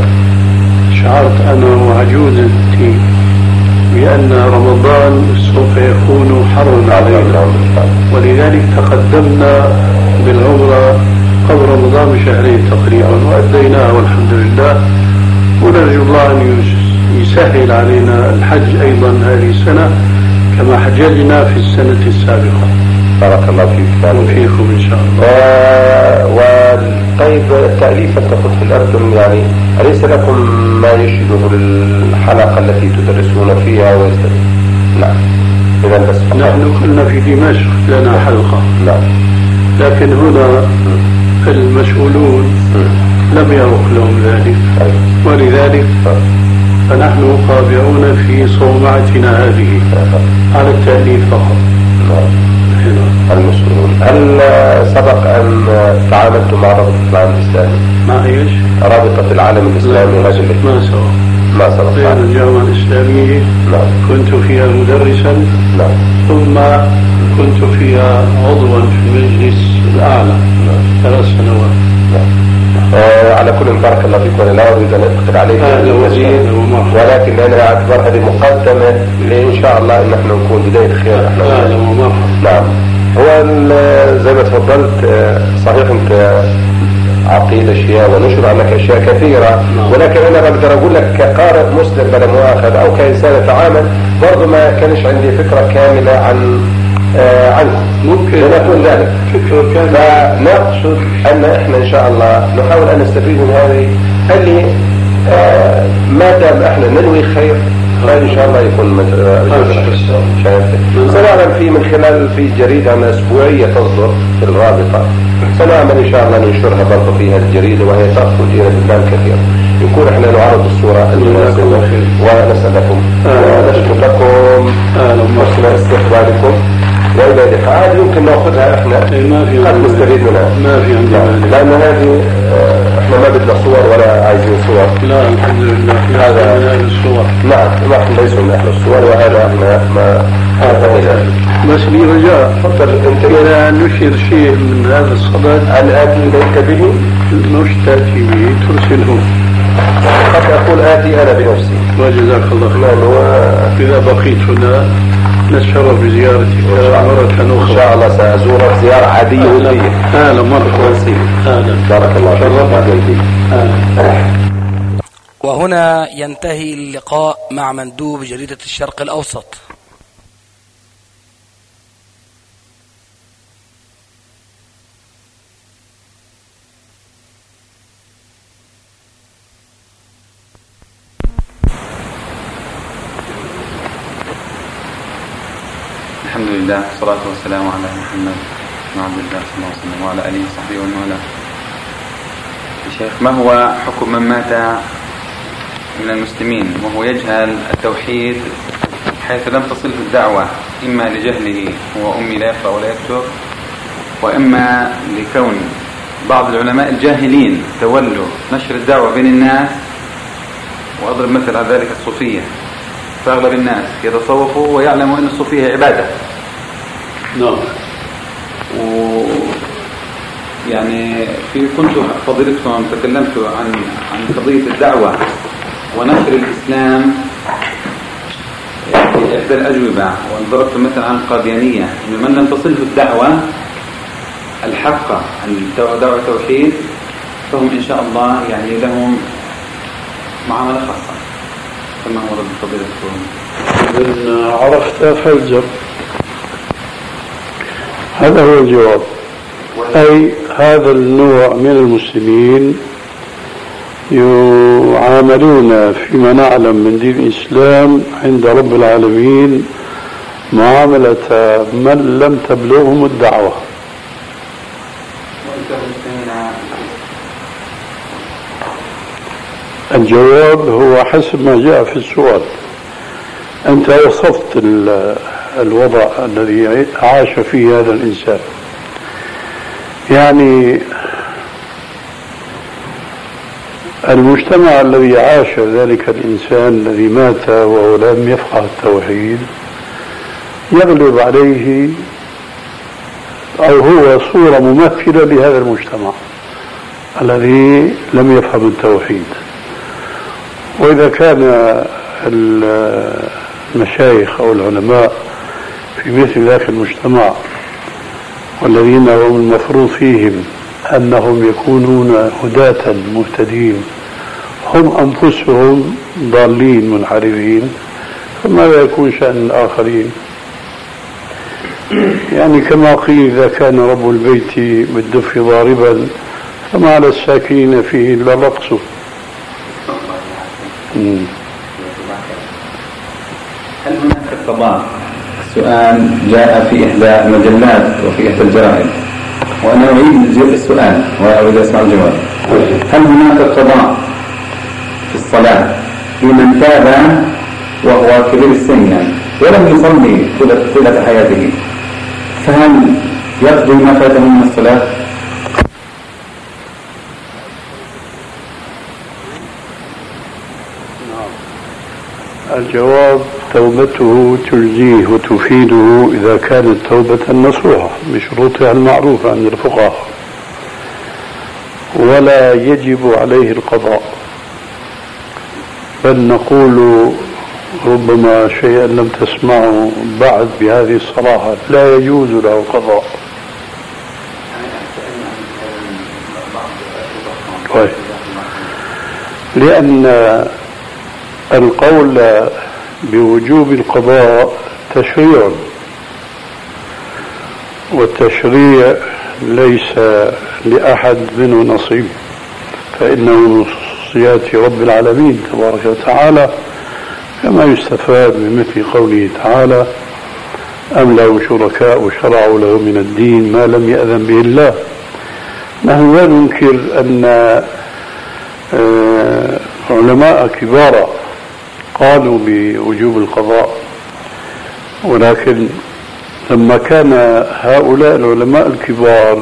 شعرت أنا وعجوزتي بأن رمضان سوف يكون حرا علينا، ولذلك تقدمنا بالعمرة قبل رمضان بشهرين تقريبا وأديناها والحمد لله، ونرجو الله أن يسهل علينا الحج أيضا هذه السنة كما حججنا في السنة السابقة. بارك الله فيك وفيكم إن شاء الله. آه وطيب التأليف أنت كنت في الأردن، يعني أليس لكم ما يشبه الحلقة التي تدرسون فيها ويستدل؟ نعم. إذا بس نحن كنا في دمشق لنا حلقة. نعم. لكن هنا المسؤولون لم يرق لهم ذلك، ولذلك فنحن قابعون في صومعتنا هذه على التأليف فقط. المسؤولون. هل سبق أن تعاملتم مع رابطة العالم الإسلامي؟ مع إيش؟ رابطة العالم الإسلامي. ما سبق. ما سبق. في الجامعة الإسلامية. نعم. كنت فيها مدرسا. نعم. ثم كنت فيها عضوا في المجلس الأعلى. نعم. ثلاث سنوات. نعم. آه على كل بارك الله فيك، وانا لا اريد ان ادخل عليك المزيد، ولكن انا اعتبر هذه مقدمه لان شاء الله ان احنا نكون بدايه خير. احنا نعم. هو زي ما تفضلت صحيح انت عقيد اشياء ونشر عنك اشياء كثيره، ولكن انا بقدر اقول لك كقارئ مسلم بلا مؤاخذه او كانسان يتعامل برضه ما كانش عندي فكره كامله عن آه عنكم. ممكن نقول ذلك فنقصد ان احنا ان شاء الله نحاول ان نستفيد من هذه اللي آه ما دام احنا ننوي خير فان شاء الله يكون سنعمل في من خلال في جريده اسبوعيه تصدر في الرابطه، سنعمل ان شاء الله ننشرها برضه في هذه الجريده وهي تاخذ الى بلدان كثيره، يكون احنا نعرض الصوره المناسبه ونسالكم ونشكر لكم حسن استقبالكم والى اللقاء. هذه يمكن ناخذها احنا قد نستفيد منها، ما في عندنا لان هذه احنا ما بدنا صور ولا عايزين صور. لا الحمد لله هذا من اهل الصور. نعم نحن ليس من اهل الصور وهذا احنا ما هذا بس لي رجاء تفضل انت إذا نشر شيء من هذا الصدد ان اتي اليك به مش تاتي به ترسله. قد اقول اتي انا بنفسي. وجزاك الله خير. واذا بقيت هنا نتشرف بزيارتك مرة أخرى. إن شاء الله سأزورك زيارة عادية ودية. أهلا مرحبا. أهلا. بارك الله فيك. وهنا ينتهي اللقاء مع مندوب جريدة الشرق الأوسط. الحمد لله والصلاة والسلام على محمد بن عبد الله صلى الله عليه وسلم وعلى آله وصحبه ومن والاه. شيخ، ما هو حكم من مات من المسلمين وهو يجهل التوحيد حيث لم تصله الدعوة، إما لجهله هو أمي لا يقرأ ولا يكتب، وإما لكون بعض العلماء الجاهلين تولوا نشر الدعوة بين الناس وأضرب مثل على ذلك الصوفية، فأغلب الناس يتصوفوا ويعلموا أن الصوفية عبادة. نعم. و يعني في كنت فضيلتكم تكلمت عن عن قضية الدعوة ونشر الإسلام في إحدى الأجوبة، وضربت مثل عن القاديانية إن من لم تصله الدعوة الحقة دعوة التوحيد فهم إن شاء الله يعني لهم معاملة خاصة. كما هو رد فضيلتكم؟ إن عرفت فالجر، هذا هو الجواب. أي هذا النوع من المسلمين يعاملون فيما نعلم من دين الإسلام عند رب العالمين معاملة من لم تبلغهم الدعوة. الجواب هو حسب ما جاء في السؤال. أنت وصفت الوضع الذي عاش فيه هذا الإنسان، يعني المجتمع الذي عاش ذلك الإنسان الذي مات وهو لم يفقه التوحيد يغلب عليه أو هو صورة ممثلة لهذا المجتمع الذي لم يفهم التوحيد. وإذا كان المشايخ أو العلماء في مثل ذاك المجتمع والذين هم المفروض فيهم أنهم يكونون هداة مهتدين هم أنفسهم ضالين منحرفين، فماذا يكون شأن الآخرين؟ يعني كما قيل إذا كان رب البيت بالدف ضاربا فما على الساكنين فيه إلا الرقص. هل هناك قضاء؟ السؤال جاء في إحدى المجلات وفي إحدى الجرائد، وأنا أريد السؤال وأريد أسمع الجواب. هل هناك قضاء في الصلاة لمن تاب وهو كبير السن يعني ولم يصلي طيلة حياته، فهل يقضي ما فاته من الصلاة؟ الجواب توبته تجزيه وتفيده إذا كانت توبة نصوحة بشروطها المعروفة عند الفقهاء، ولا يجب عليه القضاء، بل نقول ربما شيئا لم تسمعه بعد بهذه الصراحة، لا يجوز له القضاء. طيب. لأن القول بوجوب القضاء تشريع، والتشريع ليس لأحد منه نصيب، فإنه من خصوصيات رب العالمين تبارك وتعالى، كما يستفاد من مثل قوله تعالى أم لهم شركاء شرعوا له من الدين ما لم يأذن به الله. نحن لا ننكر أن علماء كبار قالوا بوجوب القضاء، ولكن لما كان هؤلاء العلماء الكبار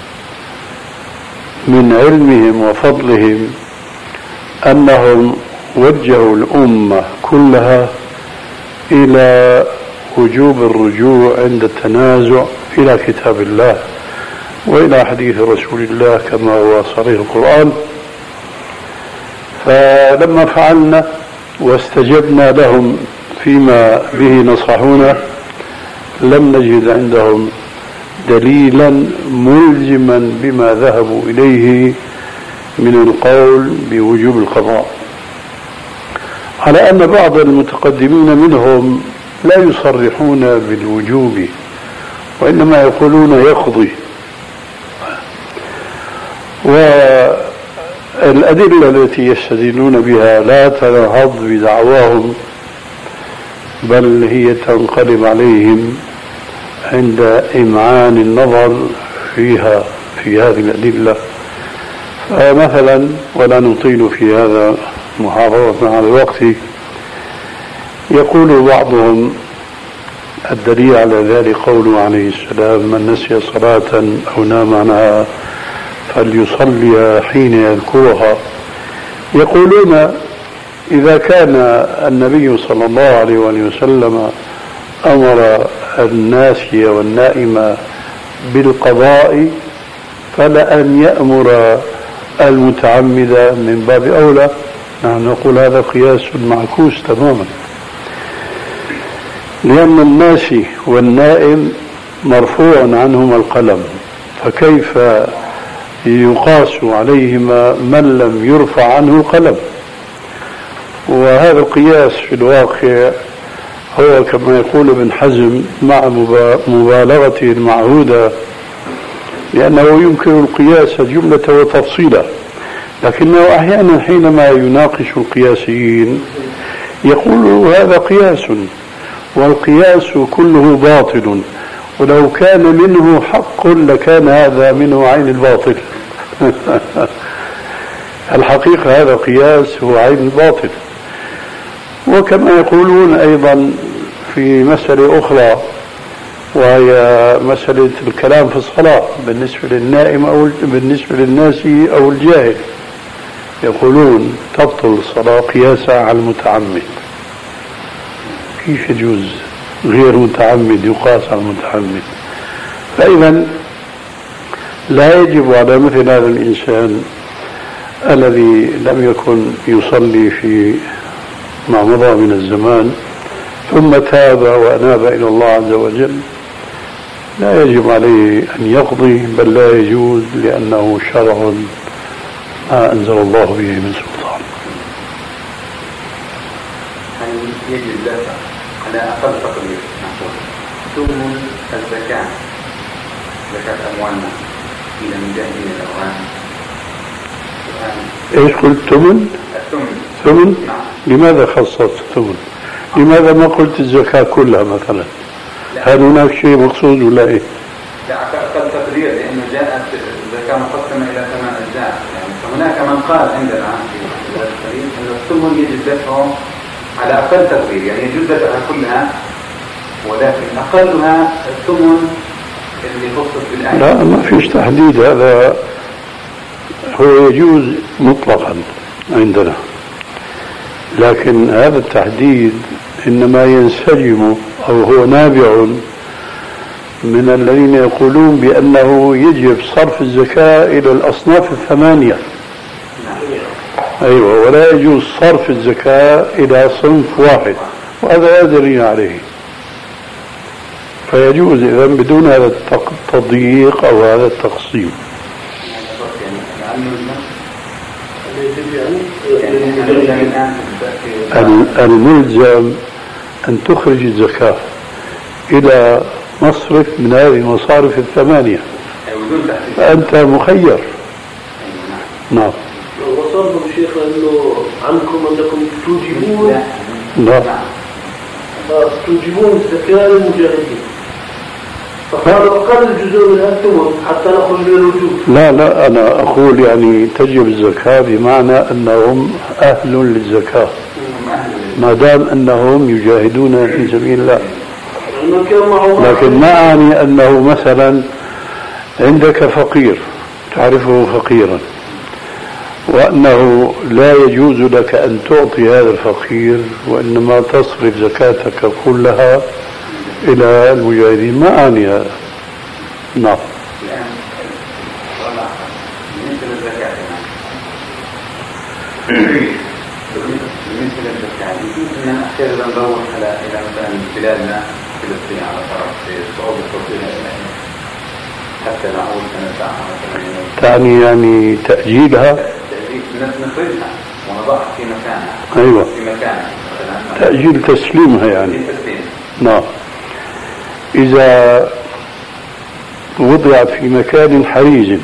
من علمهم وفضلهم أنهم وجهوا الأمة كلها إلى وجوب الرجوع عند التنازع إلى كتاب الله وإلى حديث رسول الله كما هو صريح القرآن، فلما فعلنا واستجبنا لهم فيما به نصحونا لم نجد عندهم دليلا ملزما بما ذهبوا إليه من القول بوجوب القضاء، على أن بعض المتقدمين منهم لا يصرحون بالوجوب وإنما يقولون يقضي. والأدلة التي يستدلون بها لا تنهض بدعواهم، بل هي تنقلب عليهم عند إمعان النظر فيها في هذه الأدلة. فمثلا، ولا نطيل في هذا محافظة على الوقت، يقول بعضهم الدليل على ذلك قوله عليه السلام من نسي صلاة أو نام عنها فليصليها حين يذكرها. يقولون إذا كان النبي صلى الله عليه وسلم أمر الناسي والنائم بالقضاء فلأن يأمر المتعمد من باب أولى. نحن نقول هذا قياس معكوس تماما، لأن الناسي والنائم مرفوع عنهما القلم، فكيف يقاس عليهما من لم يرفع عنه قلم؟ وهذا القياس في الواقع هو كما يقول ابن حزم مع مبالغته المعهودة، لأنه ينكر القياس جملة وتفصيلا، لكنه أحيانا حينما يناقش القياسيين يقول هذا قياس، والقياس كله باطل، ولو كان منه حق لكان هذا منه عين الباطل. الحقيقة هذا قياس هو عين الباطل. وكما يقولون أيضا في مسألة أخرى، وهي مسألة الكلام في الصلاة بالنسبة للنائم أو بالنسبة للناسي أو الجاهل، يقولون تبطل الصلاة قياسا على المتعمد. كيف يجوز غير متعمد يقاس على المتعمد؟ فإذا لا يجب على مثل هذا الإنسان الذي لم يكن يصلي في ما مضى من الزمان ثم تاب وأناب إلى الله عز وجل، لا يجب عليه أن يقضي، بل لا يجوز، لأنه شرع ما أنزل الله به من سلطان. هل يجب دفع على أقل تقدير ثمن الزكاة، زكاة أموالنا إلى مجاهدين الأوان؟ إيش قلت؟ ثمن؟ الثمن. ثمن؟ نعم. لماذا خصصت الثمن؟ لماذا ما قلت الزكاة كلها مثلا؟ هل هناك شيء مقصود ولا إيه؟ لا، أقل تقدير، لأنه جاءت الزكاة مقسمة إلى ثمان أجزاء، يعني فهناك من قال عندنا في هذا الحديث أن الثمن يجب دفعه على أقل تقدير، يعني يجوز دفعها كلها، ولكن أقلها الثمن اللي خصص بالآية. لا، ما فيش تحديد، هذا هو يجوز مطلقا عندنا، لكن هذا التحديد إنما ينسجم أو هو نابع من الذين يقولون بأنه يجب صرف الزكاة إلى الأصناف الثمانية. أيوة، ولا يجوز صرف الزكاة إلى صنف واحد، وهذا لا دليل عليه. فيجوز إذا بدون هذا التضييق أو هذا التقسيم. الملزم أن تخرج الزكاة إلى مصرف من هذه المصارف الثمانية، فأنت مخير. نعم. وصلنا الشيخ أنه عنكم أنكم توجبون لا توجبون الزكاة للمجاهدين، فقالوا أقل الجزء من الثمن حتى نخرج من الوجوب. لا لا أنا أقول يعني تجب الزكاة بمعنى أنهم أهل للزكاة ما دام أنهم يجاهدون في سبيل الله، لكن ما أعني أنه مثلا عندك فقير تعرفه فقيرا وأنه لا يجوز لك أن تعطي هذا الفقير، وإنما تصرف زكاتك كلها إلى المجاهدين، ما أعني هذا. نعم. بالنسبة للزكاة بالنسبة للزكاة يجوز أن أحيانا ندور على إلى مثلا بلادنا فلسطين على طرف صعوبة توصيلها إلى حتى نعود سنة مثلا، تعني يعني تأجيلها؟ تأجيل نخرجها ونضعها في مكانها. أيوة، في مكانها تأجيل تسليمها يعني. تسليم. نعم. إذا وضعت في مكان حريز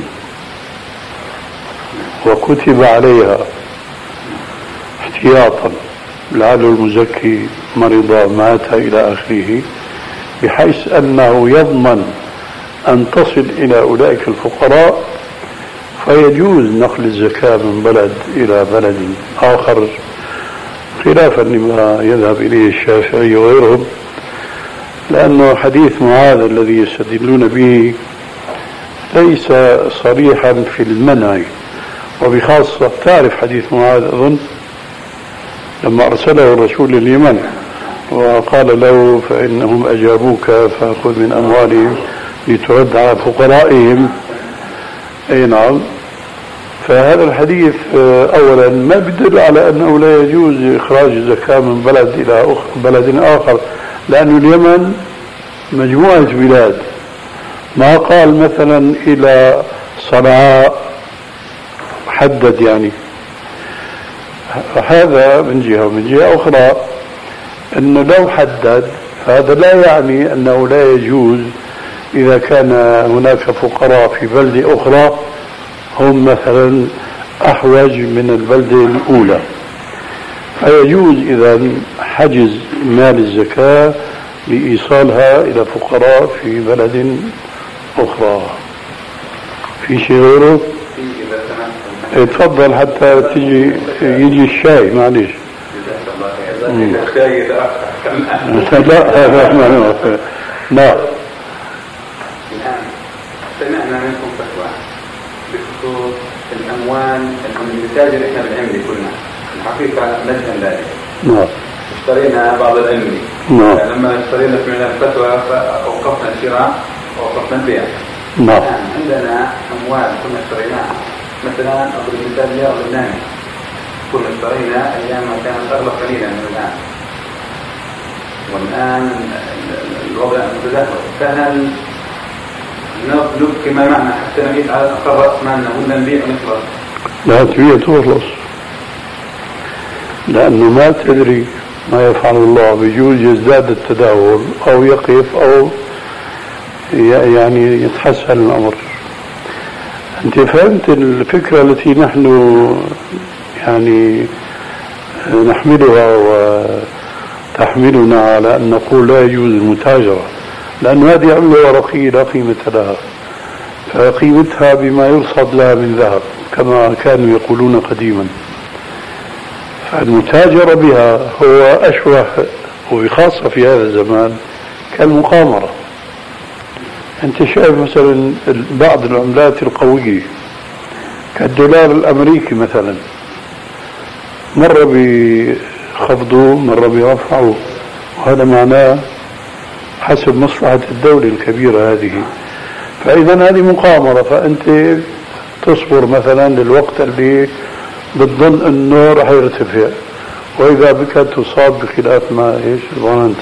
وكتب عليها احتياطا لعل المزكي مرض مات إلى آخره، بحيث أنه يضمن أن تصل إلى أولئك الفقراء، فيجوز نقل الزكاة من بلد إلى بلد آخر، خلافا لما يذهب إليه الشافعي وغيرهم، لأنه حديث معاذ الذي يستدلون به ليس صريحا في المنع، وبخاصة تعرف حديث معاذ أظن لما أرسله الرسول لليمن وقال له فإنهم أجابوك فخذ من أموالهم لترد على فقرائهم. أي نعم. فهذا الحديث أولا ما بدل على أنه لا يجوز إخراج الزكاة من بلد إلى بلد آخر، لأن اليمن مجموعة بلاد، ما قال مثلا إلى صنعاء حدد يعني. هذا من جهة. ومن جهة أخرى أنه لو حدد هذا لا يعني أنه لا يجوز إذا كان هناك فقراء في بلدة أخرى هم مثلا أحوج من البلدة الأولى، فيجوز إذا حجز مال الزكاة لإيصالها إلى فقراء في بلد أخرى. في شيء غيره؟ تفضل حتى تجي يجي الشاي. معلش. لا لا. سمعنا منكم فتوى بخصوص الأموال المتاجر. إحنا بالعمري كلنا الحقيقة نجم ذلك. نعم. اشترينا بعض العمري. نعم. لما اشترينا سمعنا الفتوى فأوقفنا الشراء وأوقفنا البيع. نعم. عندنا أموال كنا اشتريناها، مثلا أضرب مثال رياض لبناني كنا اشترينا أيام ما كانت أغلى قليلا من الآن، والآن الوضع متدهور. فهل نبكي ما معنى حتى نبيع على أقل رأس مالنا ولا نبيع ونخلص؟ لا تبيع تخلص، لأنه ما تدري ما يفعل الله. بيجوز يزداد التداول أو يقف أو يعني يتحسن الأمر. أنت فهمت الفكرة التي نحن يعني نحملها وتحملنا على أن نقول لا يجوز المتاجرة، لأن هذه عملة ورقية لا قيمة لها، فقيمتها بما يرصد لها من ذهب كما كانوا يقولون قديما. فالمتاجرة بها هو أشبه، وبخاصة في هذا الزمان، كالمقامرة. أنت شايف مثلا بعض العملات القوية كالدولار الأمريكي مثلا، مرة بيخفضوا مرة بيرفعوا، وهذا معناه حسب مصلحة الدولة الكبيرة هذه. فإذا هذه مقامرة، فأنت تصبر مثلا للوقت اللي بتظن أنه رح يرتفع، وإذا بك تصاب بخلاف ما إيش ظننت.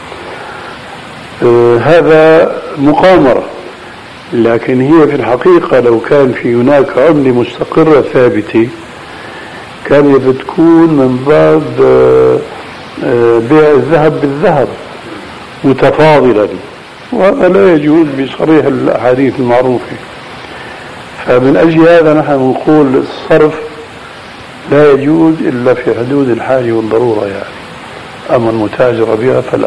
آه هذا مقامرة. لكن هي في الحقيقة لو كان في هناك عملة مستقرة ثابتة كان بتكون من باب آه آه بيع الذهب بالذهب متفاضلا، وهذا لا يجوز بصريح الأحاديث المعروفة. فمن أجل هذا نحن نقول الصرف لا يجوز إلا في حدود الحاجة والضرورة يعني، أما المتاجرة بها فلا.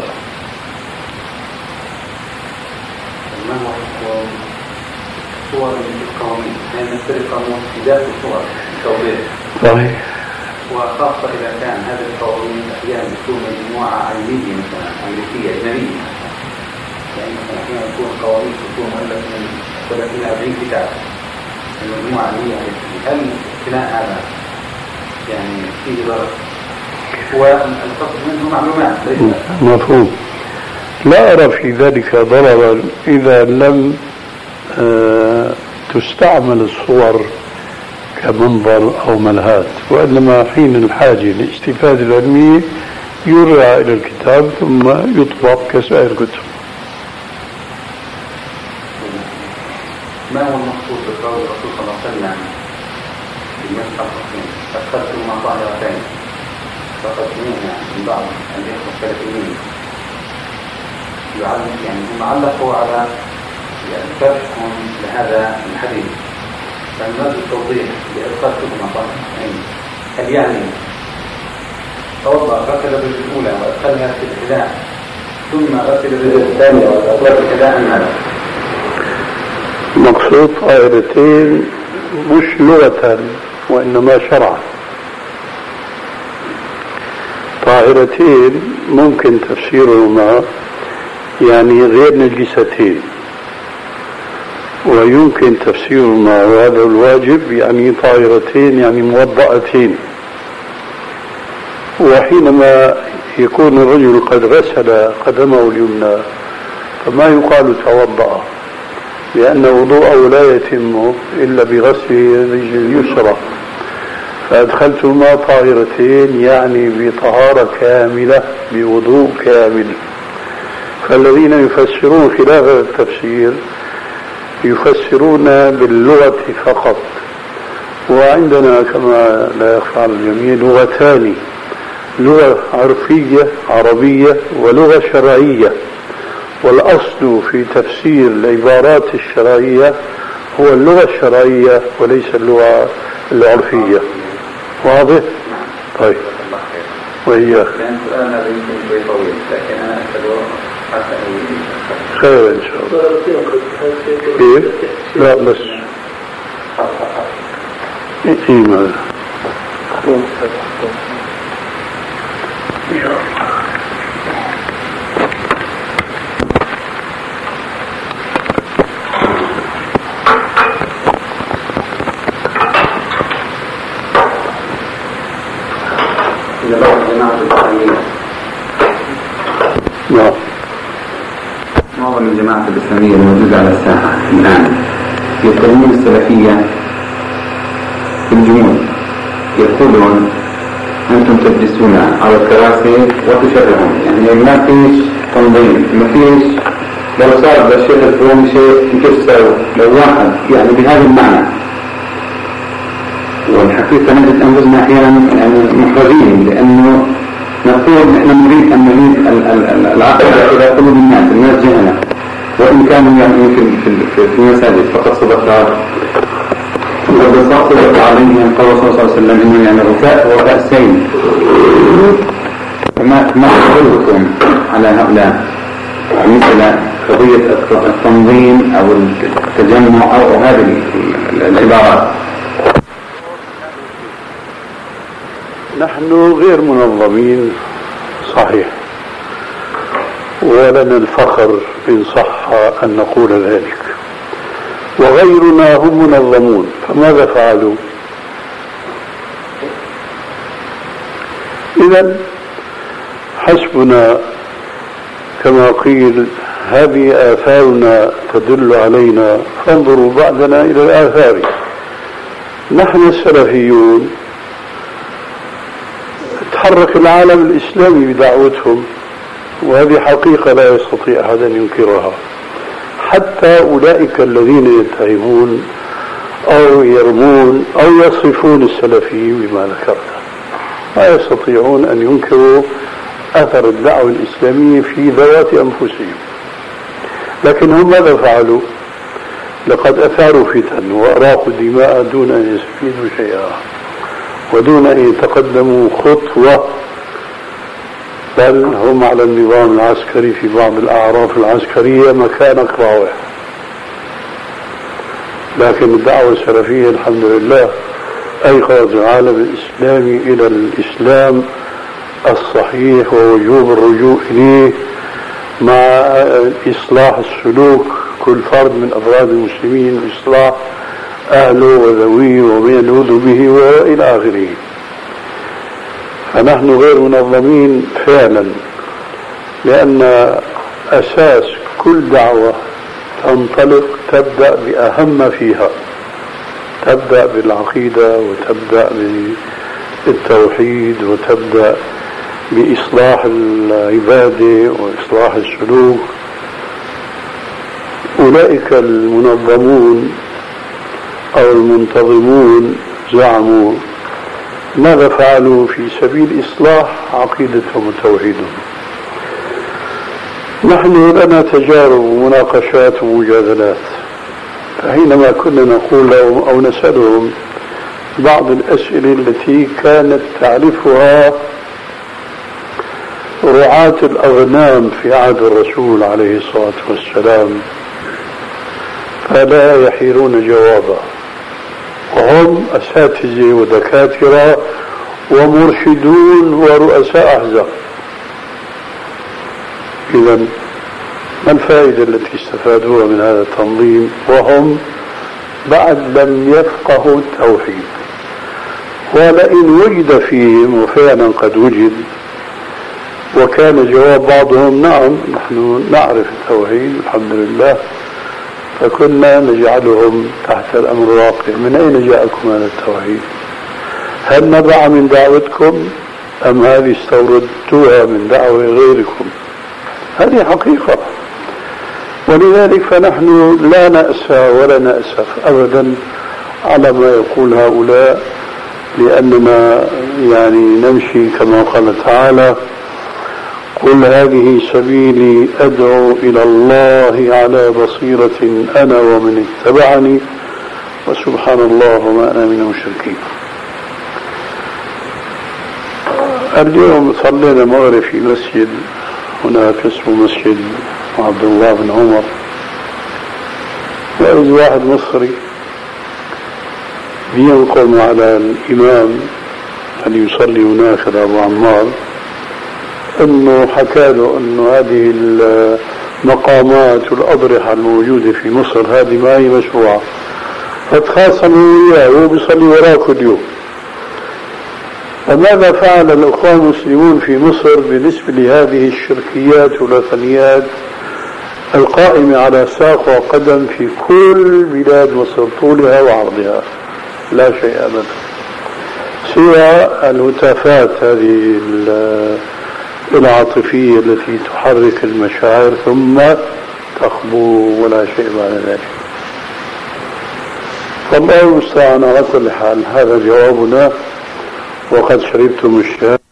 ما هو صور القوانين؟ يعني نشتري قانون إدارة الصور التوضيح. صحيح. وخاصة إذا كان هذه القوانين أحيانا تكون مجموعة علمية مثلا أمريكية أجنبية، يعني مثلا أحيانا تكون قوانين تكون مؤلفة من ثلاثين أربعين كتاب المجموعة علمية أمريكية. هل الاقتناء هذا يعني فيه ضرر؟ والقصد منه معلومات ليس مفهوم. لا أرى في ذلك ضررا إذا لم آه تستعمل الصور كمنظر أو ملهات، وإنما حين الحاجة للاستفادة العلمية يرجع إلى الكتاب ثم يطبق كسائر الكتب. ما هو المقصود بقول الرسول صلى الله عليه وسلم في المسح الحسين فاستخدموا طاهرتين؟ فقد سمعنا من بعض الإخوة السلفيين يعلق يعني هم علقوا على يعني شرحهم لهذا الحديث، فنريد التوضيح لإدخال كتب طاهرتين. هل يعني توضأ غسل الرجل الأولى وأدخلها في الحذاء ثم غسل الرجل الثانية وأدخلها في الحذاء أم ماذا؟ مقصود طاهرتين مش لغة وإنما شرعا. طاهرتين ممكن تفسيرهما يعني غير نجستين، ويمكن تفسيرهما وهذا الواجب يعني طاهرتين يعني موضأتين. وحينما يكون الرجل قد غسل قدمه اليمنى فما يقال توضأ، لأن وضوءه لا يتم إلا بغسل الرجل اليسرى، فأدخلتهما طاهرتين يعني بطهارة كاملة بوضوء كامل. فالذين يفسرون خلاف التفسير يفسرون باللغة فقط، وعندنا كما لا يخفى على الجميع لغتان، لغة عرفية عربية ولغة شرعية، والأصل في تفسير العبارات الشرعية هو اللغة الشرعية وليس اللغة العرفية. واضح؟ طيب. وهي لأن السؤال هذا يمكن شوي طويل، لكن أنا أسأله حتى خير إن شاء الله. كيف؟ لا بس إيمان نعم. معظم الجماعات الإسلامية الموجودة على الساحة الآن يتكلمون السلفية بالجمود، يقولون أنتم تجلسون على الكراسي وتشرعون، يعني ما فيش تنظيم، ما فيش لو صار بالشيء الفلاني شيء كيف تسوي لو واحد، يعني بهذا المعنى. والحقيقة نجد أنفسنا أحيانا يعني محرجين، لأنه نقول نحن نريد أن نريد العقل إلى قلوب الناس، الناس جهلة، وإن كانوا يعني في في المساجد فقد صدقات وقد صدق عليهم قول صلى الله عليه وسلم إنه يعني ركاء ورأسين. فما ما تقولكم على هؤلاء مثل قضية التنظيم أو التجمع أو هذه العبارات؟ نحن غير منظمين صحيح، ولنا الفخر إن صح أن نقول ذلك، وغيرنا هم منظمون. فماذا فعلوا؟ إذن حسبنا كما قيل هذه آثارنا تدل علينا فانظروا بعدنا إلى الآثار. نحن السلفيون تحرك العالم الإسلامي بدعوتهم، وهذه حقيقة لا يستطيع أحد أن ينكرها، حتى أولئك الذين يتهمون أو يرمون أو يصفون السلفيين بما ذكرنا لا يستطيعون أن ينكروا أثر الدعوة الإسلامية في ذوات أنفسهم. لكن هم ماذا فعلوا؟ لقد أثاروا فتن وأراقوا دماء دون أن يستفيدوا شيئا ودون أن يتقدموا خطوة، بل هم على النظام العسكري في بعض الأعراف العسكرية مكانك راوح. لكن الدعوة السلفية الحمد لله أيقظت العالم الإسلامي إلى الإسلام الصحيح ووجوب الرجوع إليه مع إصلاح السلوك كل فرد من أفراد المسلمين، إصلاح أهله وذويه ومن يلوذ به وإلى آخره. فنحن غير منظمين فعلا، لأن أساس كل دعوة تنطلق تبدأ بأهم ما فيها، تبدأ بالعقيدة وتبدأ بالتوحيد وتبدأ بإصلاح العبادة وإصلاح السلوك. أولئك المنظمون أو المنتظمون زعموا ماذا فعلوا في سبيل إصلاح عقيدتهم وتوحيدهم. نحن لنا تجارب ومناقشات ومجادلات، فحينما كنا نقول لهم أو نسألهم بعض الأسئلة التي كانت تعرفها رعاة الأغنام في عهد الرسول عليه الصلاة والسلام فلا يحيرون جوابا، وهم أساتذة ودكاترة ومرشدون ورؤساء أحزاب. إذن ما الفائدة التي استفادوها من هذا التنظيم وهم بعد لم يفقهوا التوحيد؟ ولئن وجد فيهم، وفعلا قد وجد، وكان جواب بعضهم نعم نحن نعرف التوحيد الحمد لله، فكنا نجعلهم تحت الأمر الواقع. من أين جاءكم هذا التوحيد؟ هل نبع من دعوتكم أم هذه استوردتوها من دعوة غيركم؟ هذه حقيقة. ولذلك فنحن لا نأسى ولا نأسف أبدا على ما يقول هؤلاء، لأننا يعني نمشي كما قال تعالى: قل هذه سبيلي أدعو إلى الله على بصيرة أنا ومن اتبعني وسبحان الله وما أنا من المشركين. اليوم صلينا مغرب في مسجد هناك اسمه مسجد عبد الله بن عمر، وإذ واحد مصري بينقم على الإمام اللي يصلي هناك أبو عمار أنه حكى له أنه هذه المقامات والأضرحة الموجودة في مصر هذه ما هي مشروعة، فتخاصموا وياه وهو بيصلي وراه كل يوم. فماذا فعل الأخوان المسلمون في مصر بالنسبة لهذه الشركيات والوثنيات القائمة على ساق وقدم في كل بلاد مصر طولها وعرضها؟ لا شيء أبدا، سوى الهتافات هذه العاطفية التي تحرك المشاعر ثم تخبو، ولا شيء بعد ذلك. فالله المستعان. على كل حال هذا جوابنا، وقد شربتم الشاي.